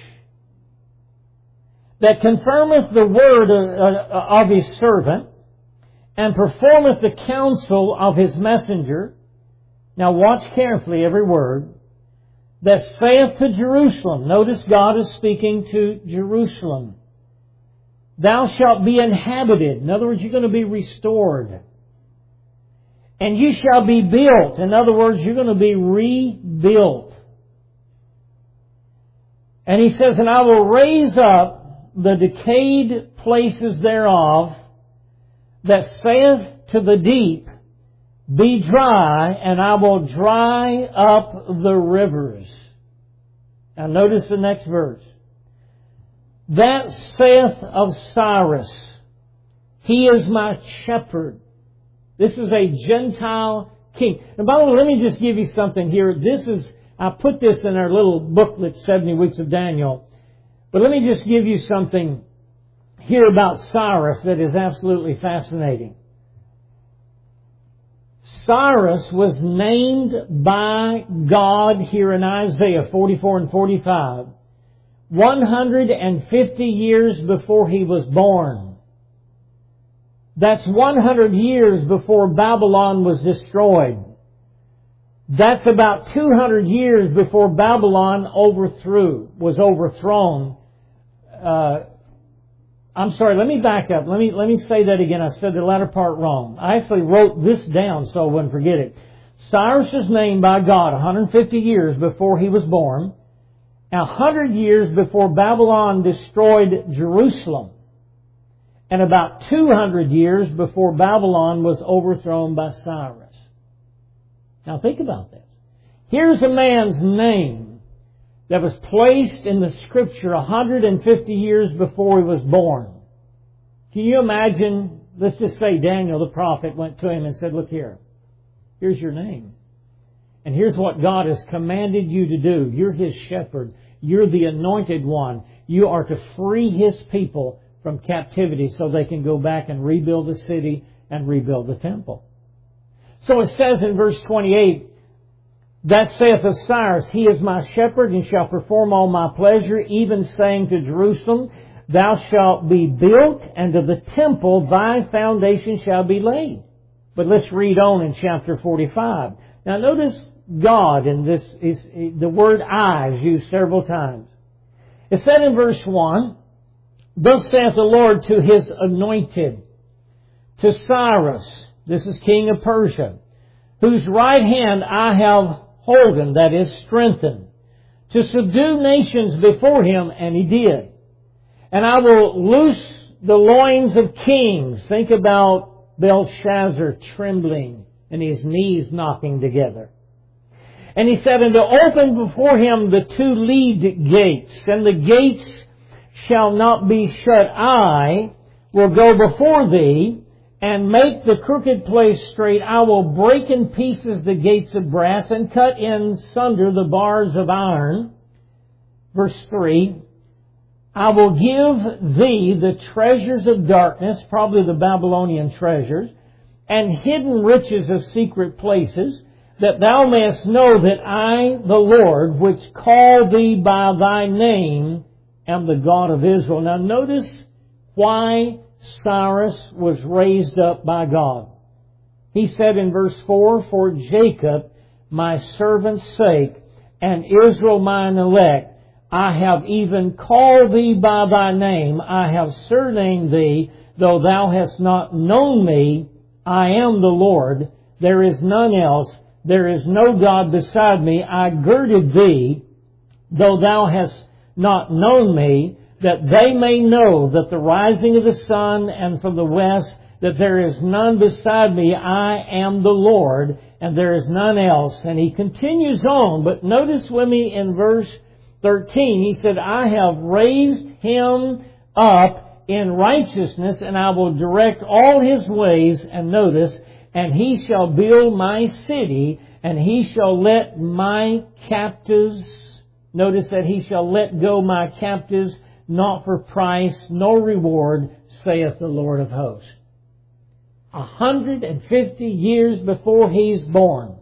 That confirmeth the word of His servant and performeth the counsel of His messenger. Now watch carefully every word. That saith to Jerusalem. Notice God is speaking to Jerusalem. Thou shalt be inhabited. In other words, you're going to be restored. And you shall be built. In other words, you're going to be rebuilt. And He says, and I will raise up the decayed places thereof, that saith to the deep, be dry, and I will dry up the rivers. Now notice the next verse. That saith of Cyrus, He is my shepherd. This is a Gentile king. And by the way, let me just give you something here. This is, I put this in our little booklet, seventy weeks of Daniel. But let me just give you something here about Cyrus that is absolutely fascinating. Cyrus was named by God here in Isaiah forty-four and forty-five. one hundred fifty years before he was born. That's one hundred years before Babylon was destroyed. That's about two hundred years before Babylon overthrew, was overthrown. Uh, I'm sorry, let me back up. Let me, let me say that again. I said the latter part wrong. I actually wrote this down so I wouldn't forget it. Cyrus was named by God one hundred fifty years before he was born. A hundred years before Babylon destroyed Jerusalem. And about two hundred years before Babylon was overthrown by Cyrus. Now think about this. Here's a man's name that was placed in the Scripture one hundred fifty years before he was born. Can you imagine, let's just say Daniel the prophet went to him and said, look here, here's your name. And here's what God has commanded you to do. You're His shepherd. You're the anointed one. You are to free His people from captivity so they can go back and rebuild the city and rebuild the temple. So it says in verse twenty-eight, that saith of Cyrus, He is my shepherd, and shall perform all my pleasure, even saying to Jerusalem, Thou shalt be built, and to the temple thy foundation shall be laid. But let's read on in chapter forty-five. Now notice God in this, is the word I is used several times. It said in verse one, Thus saith the Lord to His anointed, to Cyrus, this is king of Persia, whose right hand I have holden, that is, strengthened, to subdue nations before him, and he did. And I will loose the loins of kings. Think about Belshazzar trembling and his knees knocking together. And he said, And to open before him the two lead gates, and the gates shall not be shut. I will go before thee, and make the crooked place straight. I will break in pieces the gates of brass, and cut in sunder the bars of iron. Verse three, I will give thee the treasures of darkness, probably the Babylonian treasures, and hidden riches of secret places, that thou mayest know that I, the Lord, which call thee by thy name, am the God of Israel. Now notice why Cyrus was raised up by God. He said in verse four, For Jacob my servant's sake, and Israel mine elect, I have even called thee by thy name. I have surnamed thee, though thou hast not known me. I am the Lord. There is none else. There is no God beside me. I girded thee, though thou hast not known me, that they may know that the rising of the sun and from the west, that there is none beside me. I am the Lord, and there is none else. And he continues on, but notice with me in verse thirteen, he said, I have raised him up in righteousness, and I will direct all his ways. And notice, and he shall build my city, and he shall let my captives, notice that he shall let go my captives, not for price, nor reward, saith the Lord of hosts. A hundred and fifty years before he's born,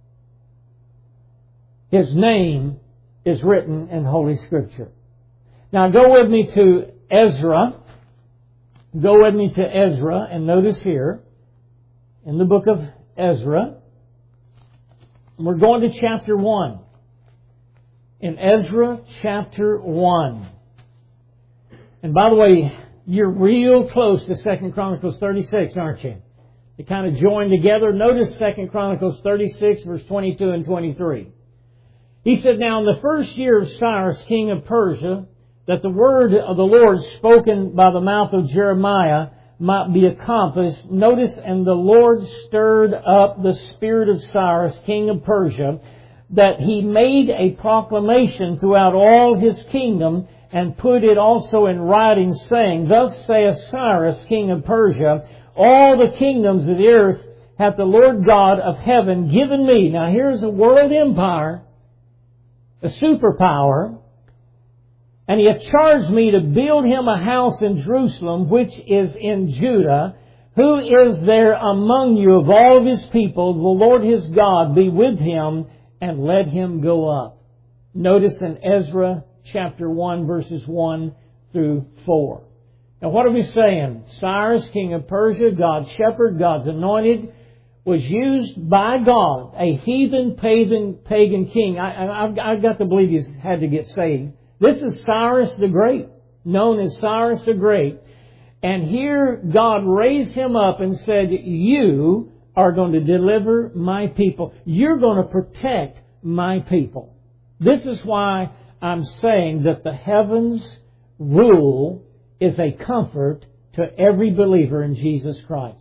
his name is written in Holy Scripture. Now go with me to Ezra. Go with me to Ezra, and notice here, in the book of Ezra, we're going to chapter one. In Ezra chapter one. And by the way, you're real close to Second Chronicles thirty-six, aren't you? They kind of join together. Notice Second Chronicles thirty-six, verse twenty-two and twenty-three. He said, Now in the first year of Cyrus, king of Persia, that the word of the Lord spoken by the mouth of Jeremiah might be accomplished. Notice, and the Lord stirred up the spirit of Cyrus, king of Persia, that he made a proclamation throughout all his kingdom, and put it also in writing, saying, Thus saith Cyrus, king of Persia, all the kingdoms of the earth hath the Lord God of heaven given me. Now here's a world empire, a superpower, and he hath charged me to build him a house in Jerusalem, which is in Judah. Who is there among you of all of his people? The Lord his God be with him, and let him go up. Notice in Ezra chapter one, verses one through four. Now what are we saying? Cyrus, king of Persia, God's shepherd, God's anointed, was used by God, a heathen, pagan, pagan king. I, I, I've, I've got to believe he's had to get saved. This is Cyrus the Great, known as Cyrus the Great. And here God raised him up and said, You are going to deliver my people. You're going to protect my people. This is why I'm saying that the heavens rule is a comfort to every believer in Jesus Christ.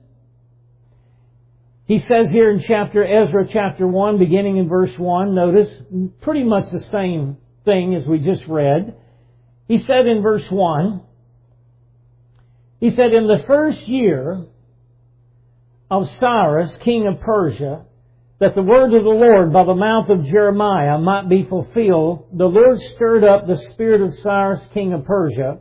He says here in chapter Ezra chapter one, beginning in verse one, notice pretty much the same thing as we just read. He said in verse one, he said, In the first year of Cyrus, king of Persia, that the word of the Lord by the mouth of Jeremiah might be fulfilled, the Lord stirred up the spirit of Cyrus, king of Persia,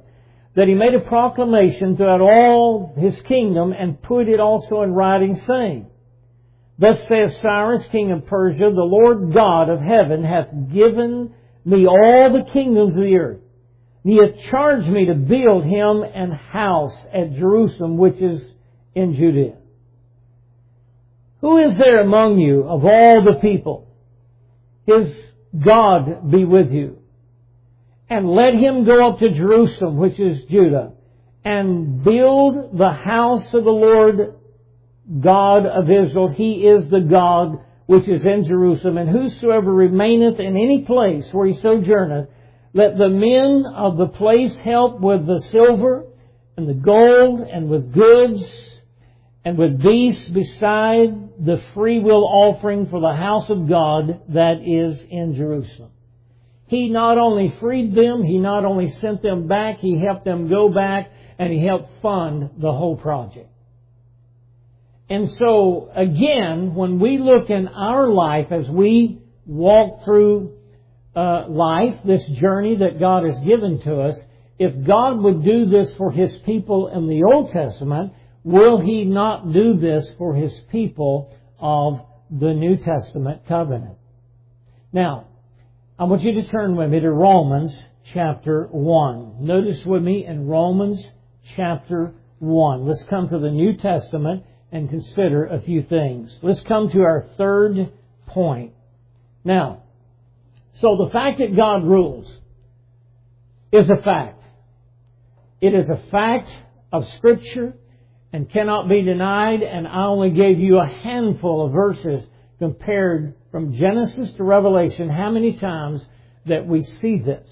that he made a proclamation throughout all his kingdom and put it also in writing, saying, Thus saith Cyrus, king of Persia, the Lord God of heaven hath given me all the kingdoms of the earth. He hath charged me to build him an house at Jerusalem, which is in Judea. Who is there among you of all the people? His God be with you. And let him go up to Jerusalem, which is Judah, and build the house of the Lord God of Israel. He is the God which is in Jerusalem. And whosoever remaineth in any place where he sojourneth, let the men of the place help with the silver and the gold and with goods and with beasts beside the freewill offering for the house of God that is in Jerusalem. He not only freed them, He not only sent them back, He helped them go back, and He helped fund the whole project. And so, again, when we look in our life as we walk through uh, life, this journey that God has given to us, if God would do this for His people in the Old Testament, will He not do this for His people of the New Testament covenant? Now, I want you to turn with me to Romans chapter one. Notice with me in Romans chapter one. Let's come to the New Testament and consider a few things. Let's come to our third point. Now, so the fact that God rules is a fact. It is a fact of Scripture and cannot be denied, and I only gave you a handful of verses compared from Genesis to Revelation, how many times that we see this.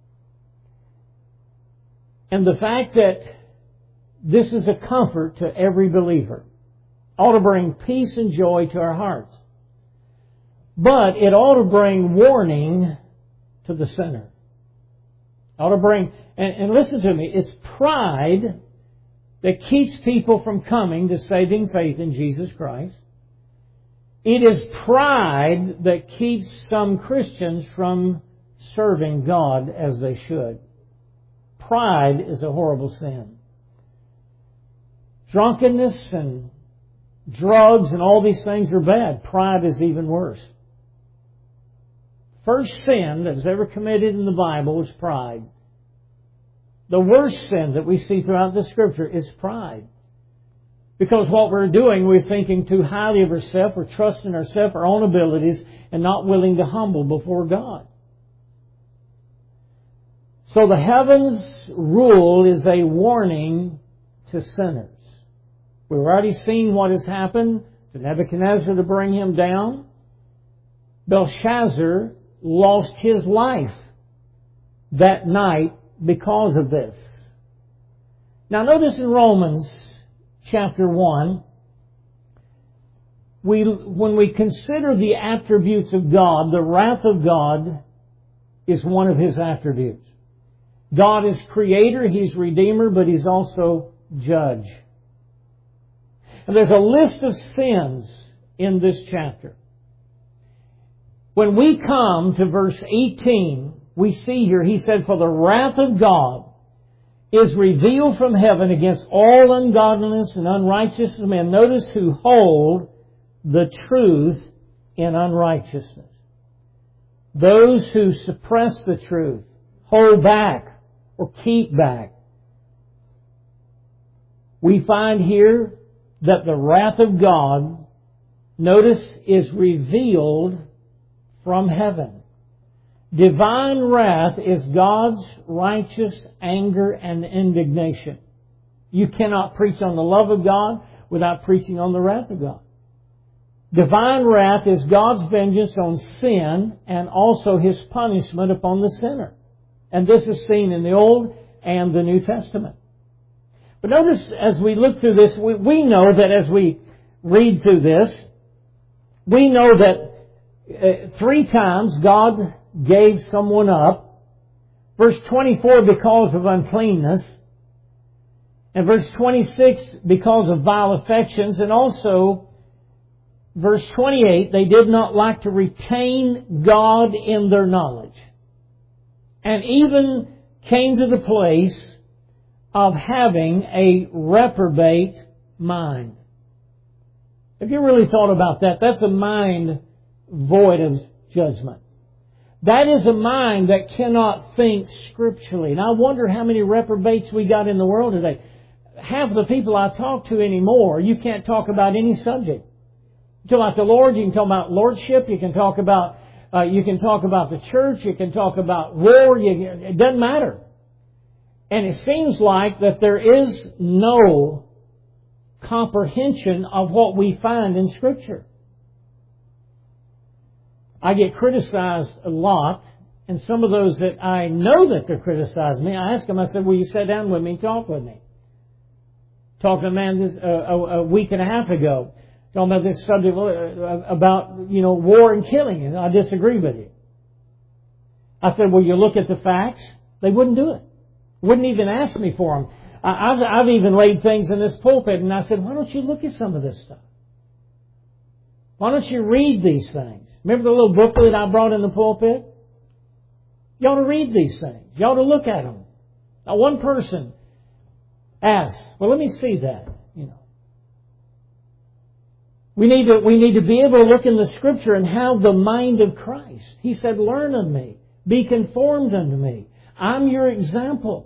And the fact that this is a comfort to every believer ought to bring peace and joy to our hearts. But it ought to bring warning to the sinner. It ought to bring, and, and listen to me, it's pride that keeps people from coming to saving faith in Jesus Christ. It is pride that keeps some Christians from serving God as they should. Pride is a horrible sin. Drunkenness and drugs and all these things are bad. Pride is even worse. First sin that was ever committed in the Bible is pride. The worst sin that we see throughout the Scripture is pride. Because what we're doing, we're thinking too highly of ourselves, we're trusting ourselves, our own abilities, and not willing to humble before God. So the heavens rule is a warning to sinners. We've already seen what has happened to Nebuchadnezzar to bring him down. Belshazzar lost his life that night because of this. Now notice in Romans chapter one, we, when we consider the attributes of God, the wrath of God is one of His attributes. God is creator, He's redeemer, but He's also judge. And there's a list of sins in this chapter. When we come to verse eighteen, we see here, he said, For the wrath of God is revealed from heaven against all ungodliness and unrighteousness of men. Notice who hold the truth in unrighteousness. Those who suppress the truth, hold back or keep back. We find here that the wrath of God, notice, is revealed from heaven. Divine wrath is God's righteous anger and indignation. You cannot preach on the love of God without preaching on the wrath of God. Divine wrath is God's vengeance on sin and also His punishment upon the sinner. And this is seen in the Old and the New Testament. But notice as we look through this, we, we know that as we read through this, we know that uh, three times God gave someone up. Verse twenty-four, because of uncleanness. And verse twenty-six, because of vile affections. And also, verse twenty-eight, they did not like to retain God in their knowledge. And even came to the place of having a reprobate mind. Have you really thought about that? That's a mind void of judgment. That is a mind that cannot think scripturally. And I wonder how many reprobates we got in the world today. Half the people I talk to anymore, you can't talk about any subject. You can talk about the Lord, you can talk about lordship, you can talk about uh, you can talk about the church, you can talk about war, you, it doesn't matter. And it seems like that there is no comprehension of what we find in Scripture. I get criticized a lot, and some of those that I know that they're criticizing me, I ask them, I said, will you sit down with me and talk with me? Talked to a man this, uh, a, a week and a half ago, talking about this subject uh, about, you know, war and killing, and I disagree with you. I said, will you look at the facts? They wouldn't do it. Wouldn't even ask me for them. I, I've, I've even laid things in this pulpit, and I said, why don't you look at some of this stuff? Why don't you read these things? Remember the little booklet I brought in the pulpit? You ought to read these things. You ought to look at them. Now, one person asked, well, let me see that. You know, we need to we need to be able to look in the Scripture and have the mind of Christ. He said, learn of me, be conformed unto me. I'm your example.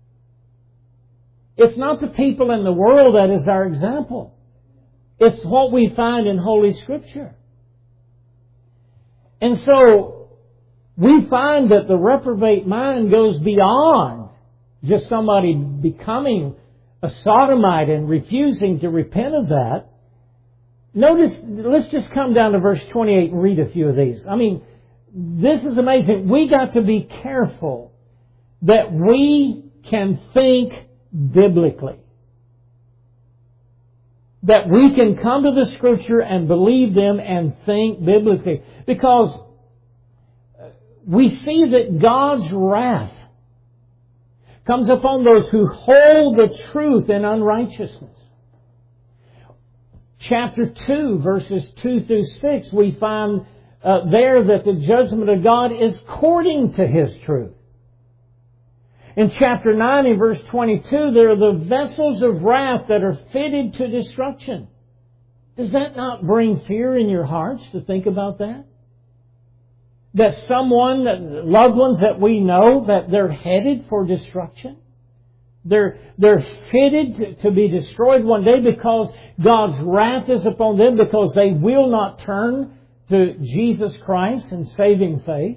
It's not the people in the world that is our example. It's what we find in Holy Scripture. And so we find that the reprobate mind goes beyond just somebody becoming a sodomite and refusing to repent of that. Notice, let's just come down to verse twenty-eight and read a few of these. I mean, this is amazing. We got to be careful that we can think biblically. That we can come to the Scripture and believe them and think biblically. Because we see that God's wrath comes upon those who hold the truth in unrighteousness. Chapter two, verses two through six, we find uh, there that the judgment of God is according to His truth. In chapter nine, in verse twenty-two, there are the vessels of wrath that are fitted to destruction. Does that not bring fear in your hearts to think about that? That someone, that loved ones that we know, that they're headed for destruction? They're, they're fitted to, to be destroyed one day because God's wrath is upon them because they will not turn to Jesus Christ in saving faith.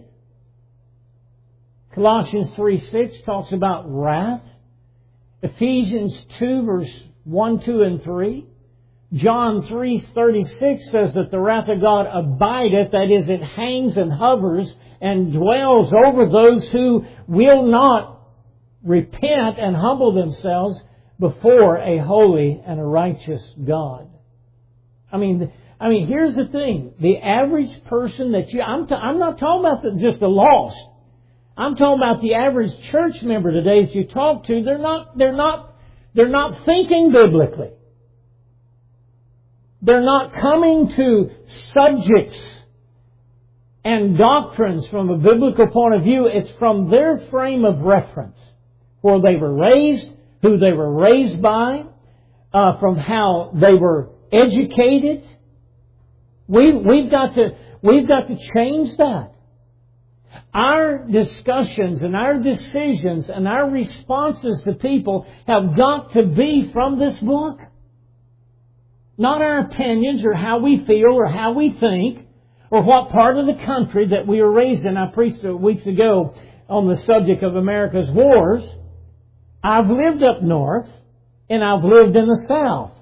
Colossians three six talks about wrath. Ephesians two verse one, two, and three. John three thirty-six says that the wrath of God abideth, that is, it hangs and hovers and dwells over those who will not repent and humble themselves before a holy and a righteous God. I mean, I mean, here's the thing. The average person that you... I'm, t- I'm not talking about the, just the lost. I'm talking about the average church member today that you talk to. They're not, they're not, they're not thinking biblically. They're not coming to subjects and doctrines from a biblical point of view. It's from their frame of reference, where they were raised, who they were raised by, uh, from how they were educated. We, we've got to, we've got to change that. Our discussions and our decisions and our responses to people have got to be from this book. Not our opinions or how we feel or how we think or what part of the country that we were raised in. I preached weeks ago on the subject of America's wars. I've lived up north and I've lived in the south.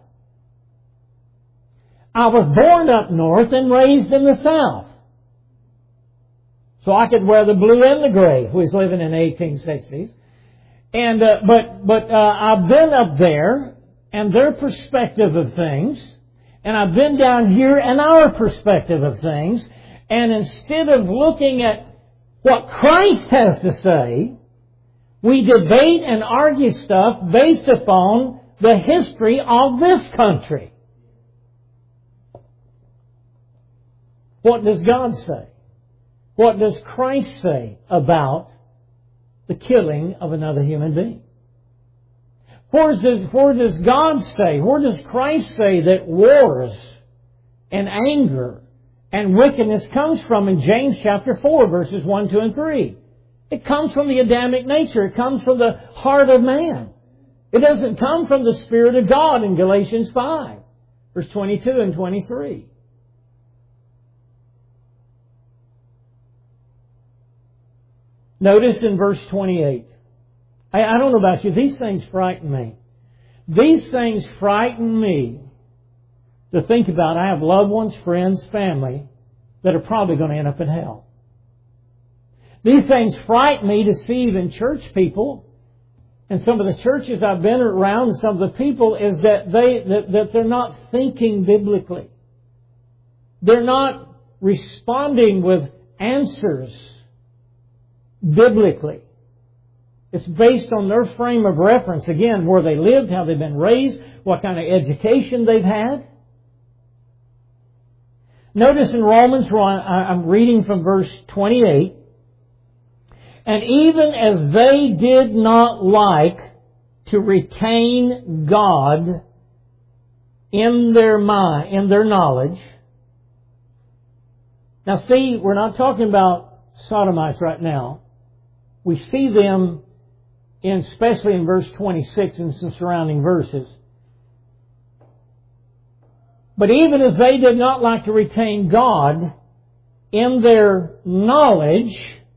I was born up north and raised in the south. So I could wear the blue and the gray who was living in the eighteen sixties. And, uh, but, but, uh, I've been up there and their perspective of things. And I've been down here and our perspective of things. And instead of looking at what Christ has to say, we debate and argue stuff based upon the history of this country. What does God say? What does Christ say about the killing of another human being? Where does, where does God say, where does Christ say that wars and anger and wickedness comes from in James chapter four, verses one, two, and three? It comes from the Adamic nature. It comes from the heart of man. It doesn't come from the Spirit of God in Galatians five, verse twenty-two and twenty-three. Notice in verse twenty-eight. I, I don't know about you, these things frighten me. These things frighten me to think about. I have loved ones, friends, family that are probably going to end up in hell. These things frighten me to see even church people, and some of the churches I've been around, and some of the people, is that they that, that they're not thinking biblically. They're not responding with answers biblically. It's based on their frame of reference. Again, where they lived, how they've been raised, what kind of education they've had. Notice in Romans, I'm reading from verse twenty-eight. And even as they did not like to retain God in their mind, in their knowledge. Now see, we're not talking about sodomites right now. We see them in, especially in verse twenty-six and some surrounding verses. But even as they did not like to retain God in their knowledge,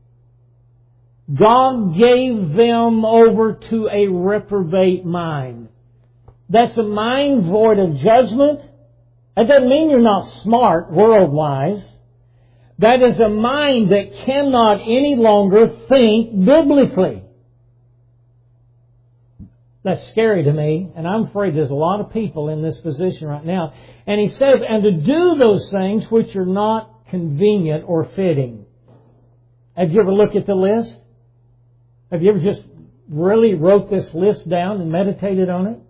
God gave them over to a reprobate mind. That's a mind void of judgment. That doesn't mean you're not smart, world-wise. That is a mind that cannot any longer think biblically. That's scary to me, and I'm afraid there's a lot of people in this position right now. And he says, and to do those things which are not convenient or fitting. Have you ever looked at the list? Have you ever just really wrote this list down and meditated on it?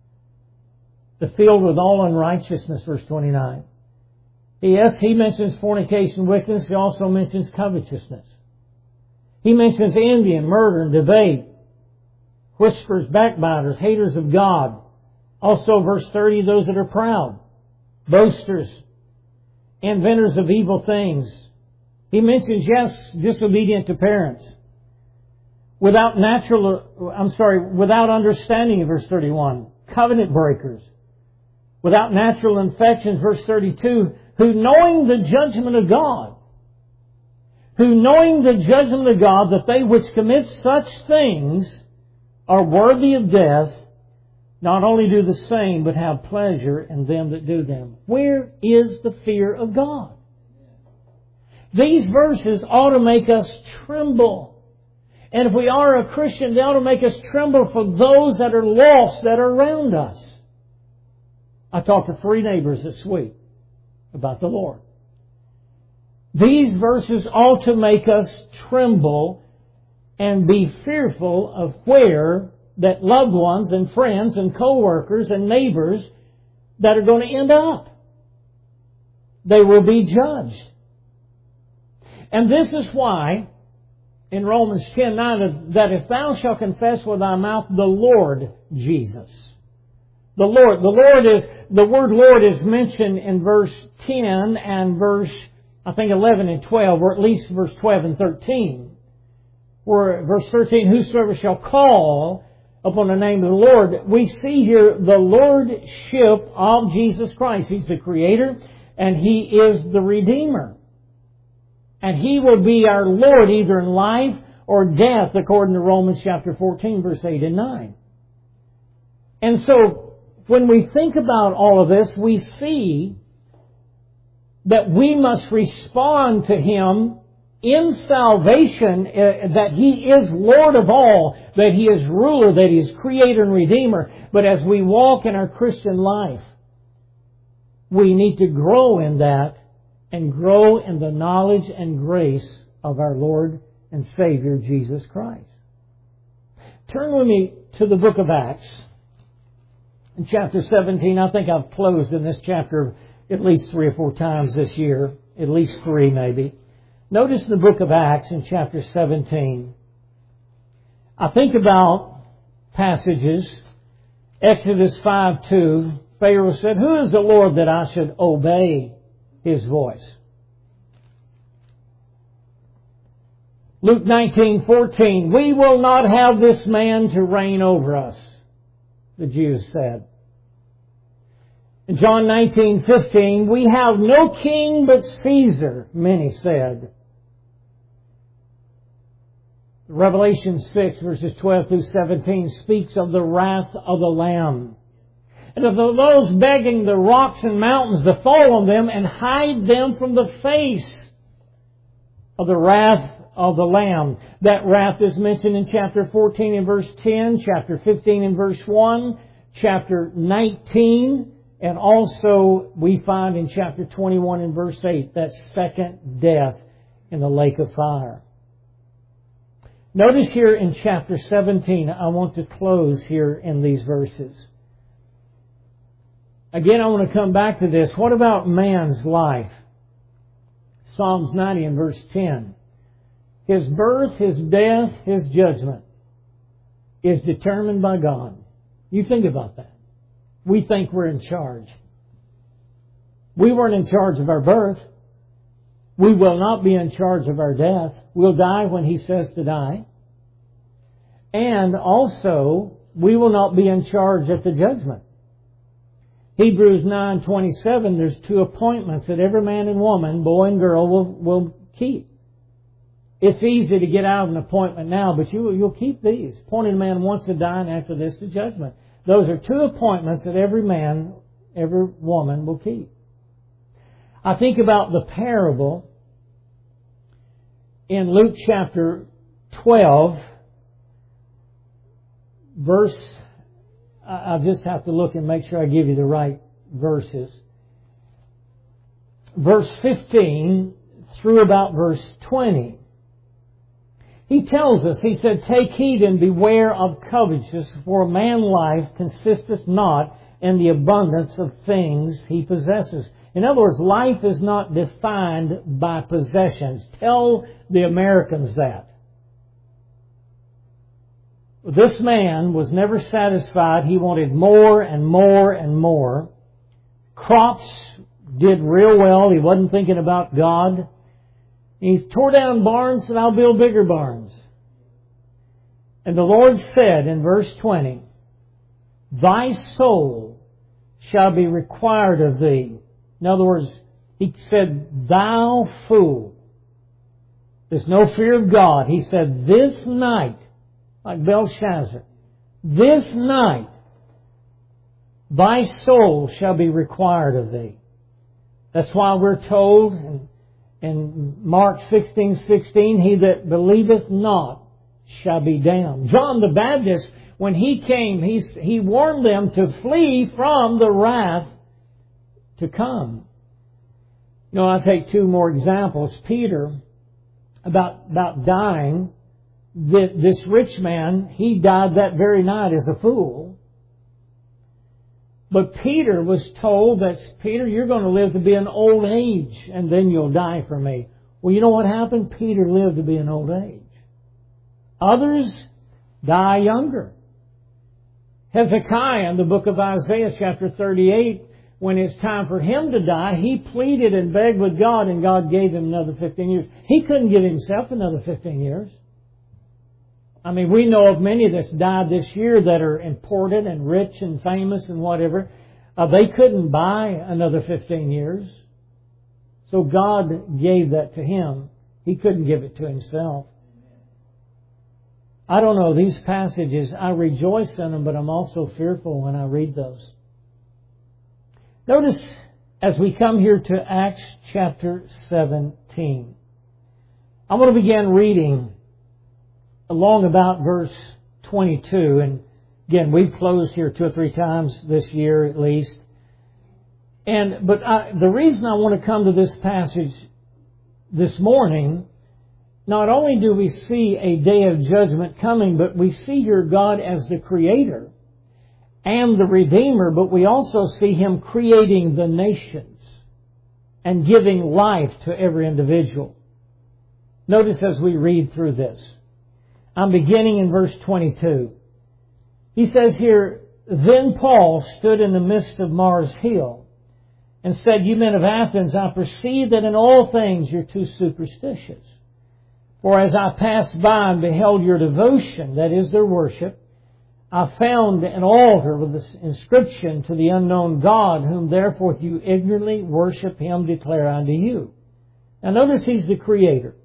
The filled with all unrighteousness, verse twenty-nine. Yes, he mentions fornication, wickedness. He also mentions covetousness. He mentions envy and murder and debate, whisperers, backbiters, haters of God. Also, verse thirty, those that are proud, boasters, inventors of evil things. He mentions, yes, disobedient to parents. Without natural, I'm sorry, without understanding, in verse thirty-one. Covenant breakers. Without natural affections, verse thirty-two. Who knowing the judgment of God, who knowing the judgment of God, that they which commit such things are worthy of death, not only do the same, but have pleasure in them that do them. Where is the fear of God? These verses ought to make us tremble. And if we are a Christian, they ought to make us tremble for those that are lost, that are around us. I talked to three neighbors this week about the Lord. These verses ought to make us tremble and be fearful of where that loved ones and friends and co-workers and neighbors that are going to end up. They will be judged. And this is why in Romans ten nine, that if thou shalt confess with thy mouth the Lord Jesus. The Lord, the Lord is, the word Lord is mentioned in verse ten and verse, I think eleven and twelve, or at least verse twelve and thirteen. Where verse thirteen, whosoever shall call upon the name of the Lord, we see here the Lordship of Jesus Christ. He's the Creator and He is the Redeemer. And He will be our Lord either in life or death, according to Romans chapter fourteen, verse eight and nine. And so, when we think about all of this, we see that we must respond to Him in salvation, uh, that He is Lord of all, that He is ruler, that He is Creator and Redeemer. But as we walk in our Christian life, we need to grow in that and grow in the knowledge and grace of our Lord and Savior, Jesus Christ. Turn with me to the book of Acts. In chapter seventeen, I think I've closed in this chapter at least three or four times this year. At least three, maybe. Notice the book of Acts in chapter seventeen. I think about passages Exodus five two, Pharaoh said, "Who is the Lord that I should obey His voice?" Luke nineteen fourteen, "We will not have this man to reign over us," the Jews said. In John nineteen fifteen, "We have no king but Caesar," many said. Revelation six, verses twelve through seventeen, speaks of the wrath of the Lamb. And of those begging the rocks and mountains to fall on them and hide them from the face of the wrath of the Lamb. That wrath is mentioned in chapter fourteen and verse ten, chapter fifteen and verse one, chapter nineteen, and also we find in chapter twenty-one and verse eight, that second death in the lake of fire. Notice here in chapter seventeen, I want to close here in these verses. Again, I want to come back to this. What about man's life? Psalms ninety and verse ten. His birth, his death, his judgment is determined by God. You think about that. We think we're in charge. We weren't in charge of our birth. We will not be in charge of our death. We'll die when He says to die. And also, we will not be in charge at the judgment. Hebrews nine twenty-seven, there's two appointments that every man and woman, boy and girl, will, will keep. It's easy to get out of an appointment now, but you, you'll keep these. Appointed man once to die, and after this, the judgment. Those are two appointments that every man, every woman will keep. I think about the parable in Luke chapter twelve, verse, I'll just have to look and make sure I give you the right verses. Verse fifteen through about verse twenty. He tells us, he said, "Take heed and beware of covetousness, for a man's life consisteth not in the abundance of things he possesses." In other words, life is not defined by possessions. Tell the Americans that. This man was never satisfied. He wanted more and more and more. Crops did real well. He wasn't thinking about God. He tore down barns and said, "I'll build bigger barns." And the Lord said in verse twenty, "Thy soul shall be required of thee." In other words, He said, "Thou fool." There's no fear of God. He said, "This night," like Belshazzar, "this night thy soul shall be required of thee." That's why we're told in, in Mark sixteen sixteen, "He that believeth not shall be damned." John the Baptist, when he came, he, he warned them to flee from the wrath to come. You know, I'll take two more examples. Peter, about, about dying, this rich man, he died that very night as a fool. But Peter was told that, "Peter, you're going to live to be an old age, and then you'll die for me." Well, you know what happened? Peter lived to be an old age. Others die younger. Hezekiah, in the book of Isaiah, chapter thirty-eight, when it's time for him to die, he pleaded and begged with God, and God gave him another fifteen years. He couldn't give himself another fifteen years. I mean, we know of many that's died this year that are important and rich and famous and whatever. Uh, they couldn't buy another fifteen years. So God gave that to him. He couldn't give it to himself. I don't know, these passages, I rejoice in them, but I'm also fearful when I read those. Notice, as we come here to Acts chapter seventeen, I want to begin reading along about verse twenty-two. And again, we've closed here two or three times this year at least. And But I, the reason I want to come to this passage this morning, not only do we see a day of judgment coming, but we see here God as the Creator and the Redeemer, but we also see Him creating the nations and giving life to every individual. Notice as we read through this. I'm beginning in verse twenty-two. He says here, Then Paul stood in the midst of Mars Hill and said, "You men of Athens, I perceive that in all things you're too superstitious. For as I passed by and beheld your devotion," that is their worship, "I found an altar with this inscription, to the unknown God, whom therefore you ignorantly worship Him, declare unto you." Now notice He's the Creator.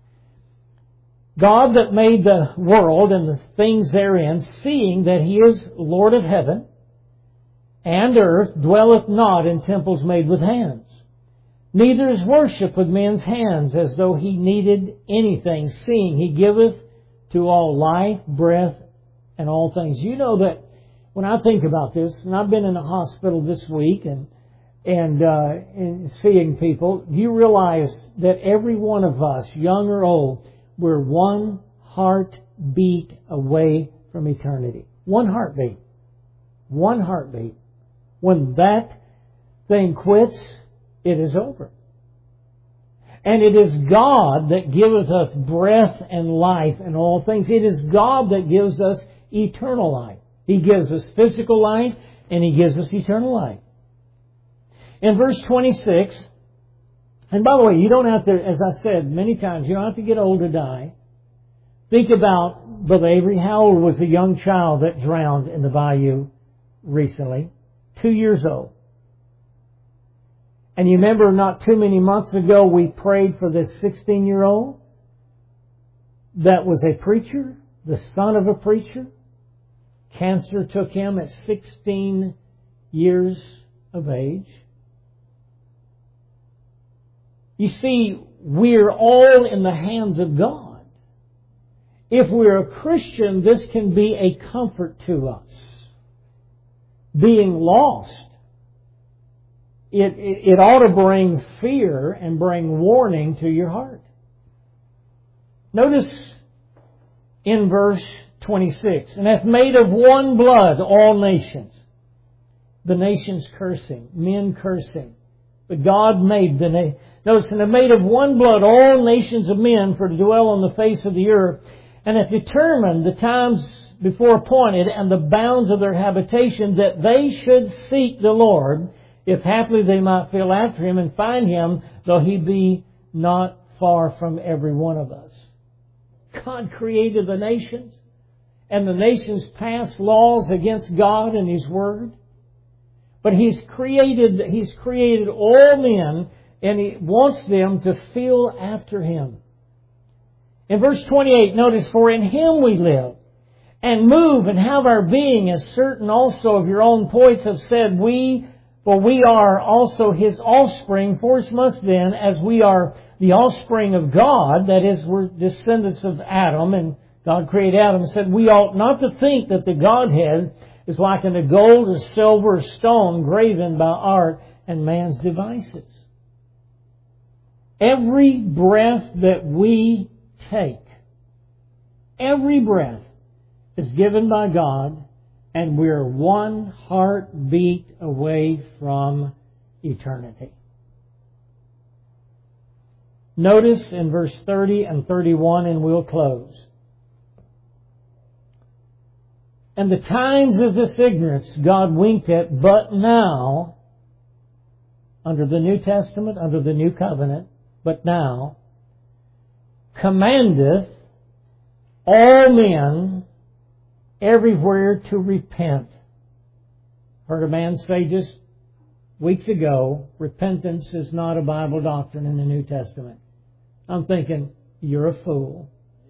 God that made the world and the things therein, seeing that He is Lord of heaven and earth, dwelleth not in temples made with hands. Neither is worship with men's hands, as though He needed anything, seeing He giveth to all life, breath, and all things. You know that when I think about this, and I've been in the hospital this week and and, uh, and seeing people, you realize that every one of us, young or old, we're one heartbeat away from eternity. One heartbeat. One heartbeat. When that thing quits, it is over. And it is God that giveth us breath and life and all things. It is God that gives us eternal life. He gives us physical life and He gives us eternal life. In verse twenty-six, and by the way, you don't have to, as I said many times, you don't have to get old to die. Think about Brother Avery. How old was the young child that drowned in the bayou recently? Two years old. And you remember not too many months ago we prayed for this sixteen-year-old that was a preacher, the son of a preacher. Cancer took him at sixteen years of age. You see, we're all in the hands of God. If we're a Christian, this can be a comfort to us. Being lost, it, it, it ought to bring fear and bring warning to your heart. Notice in verse twenty-six, "And hath made of one blood all nations." The nations cursing, men cursing. But God made the nation. Notice, "And hath made of one blood all nations of men for to dwell on the face of the earth, and hath determined the times before appointed and the bounds of their habitation, that they should seek the Lord, if haply they might feel after Him and find Him, though He be not far from every one of us." God created the nations, and the nations passed laws against God and His Word. But He's created, He's created all men, and He wants them to feel after Him. In verse twenty-eight, notice, "For in Him we live, and move, and have our being, as certain also of your own poets have said, we, for we are also His offspring, forasmuch then, as we are the offspring of God," that is, we're descendants of Adam, and God created Adam, and said, "We ought not to think that the Godhead is like unto gold or silver or stone graven by art and man's devices." Every breath that we take, every breath is given by God, and we're one heartbeat away from eternity. Notice in verse thirty and thirty-one, and we'll close. "And the times of this ignorance God winked at, but now," under the New Testament, under the New Covenant, "but now commandeth all men everywhere to repent." Heard a man say just weeks ago, repentance is not a Bible doctrine in the New Testament. I'm thinking, you're a fool.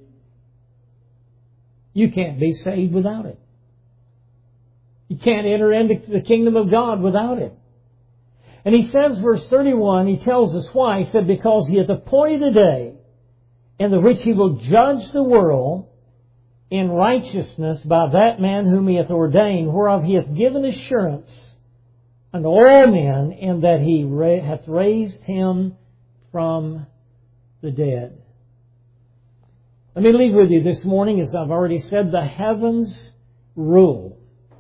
You can't be saved without it. You can't enter into the kingdom of God without it. And he says, verse thirty-one, he tells us why. He said, "Because He hath appointed a day in the which He will judge the world in righteousness by that man whom He hath ordained, whereof He hath given assurance unto all men, in that He ra- hath raised Him from the dead." Let me leave with you this morning, as I've already said, the heavens rule.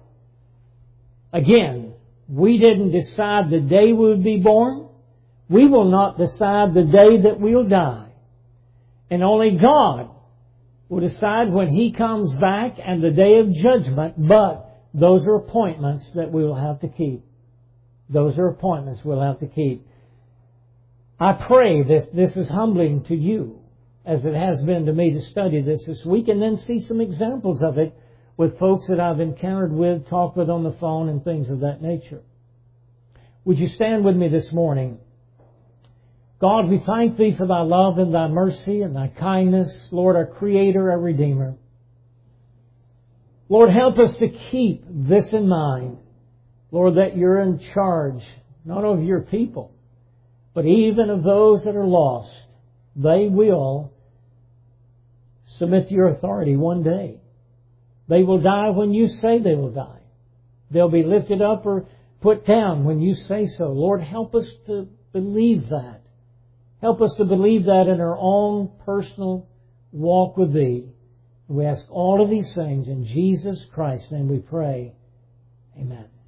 Again, we didn't decide the day we would be born. We will not decide the day that we'll die. And only God will decide when He comes back and the day of judgment. But those are appointments that we will have to keep. Those are appointments we'll have to keep. I pray that this is humbling to you, as it has been to me to study this this week, and then see some examples of it with folks that I've encountered with, talked with on the phone, and things of that nature. Would you stand with me this morning? God, we thank Thee for Thy love and Thy mercy and Thy kindness, Lord, our Creator, our Redeemer. Lord, help us to keep this in mind, Lord, that You're in charge, not of Your people, but even of those that are lost. They will submit to Your authority one day. They will die when You say they will die. They'll be lifted up or put down when You say so. Lord, help us to believe that. Help us to believe that in our own personal walk with Thee. We ask all of these things in Jesus Christ's name we pray. Amen.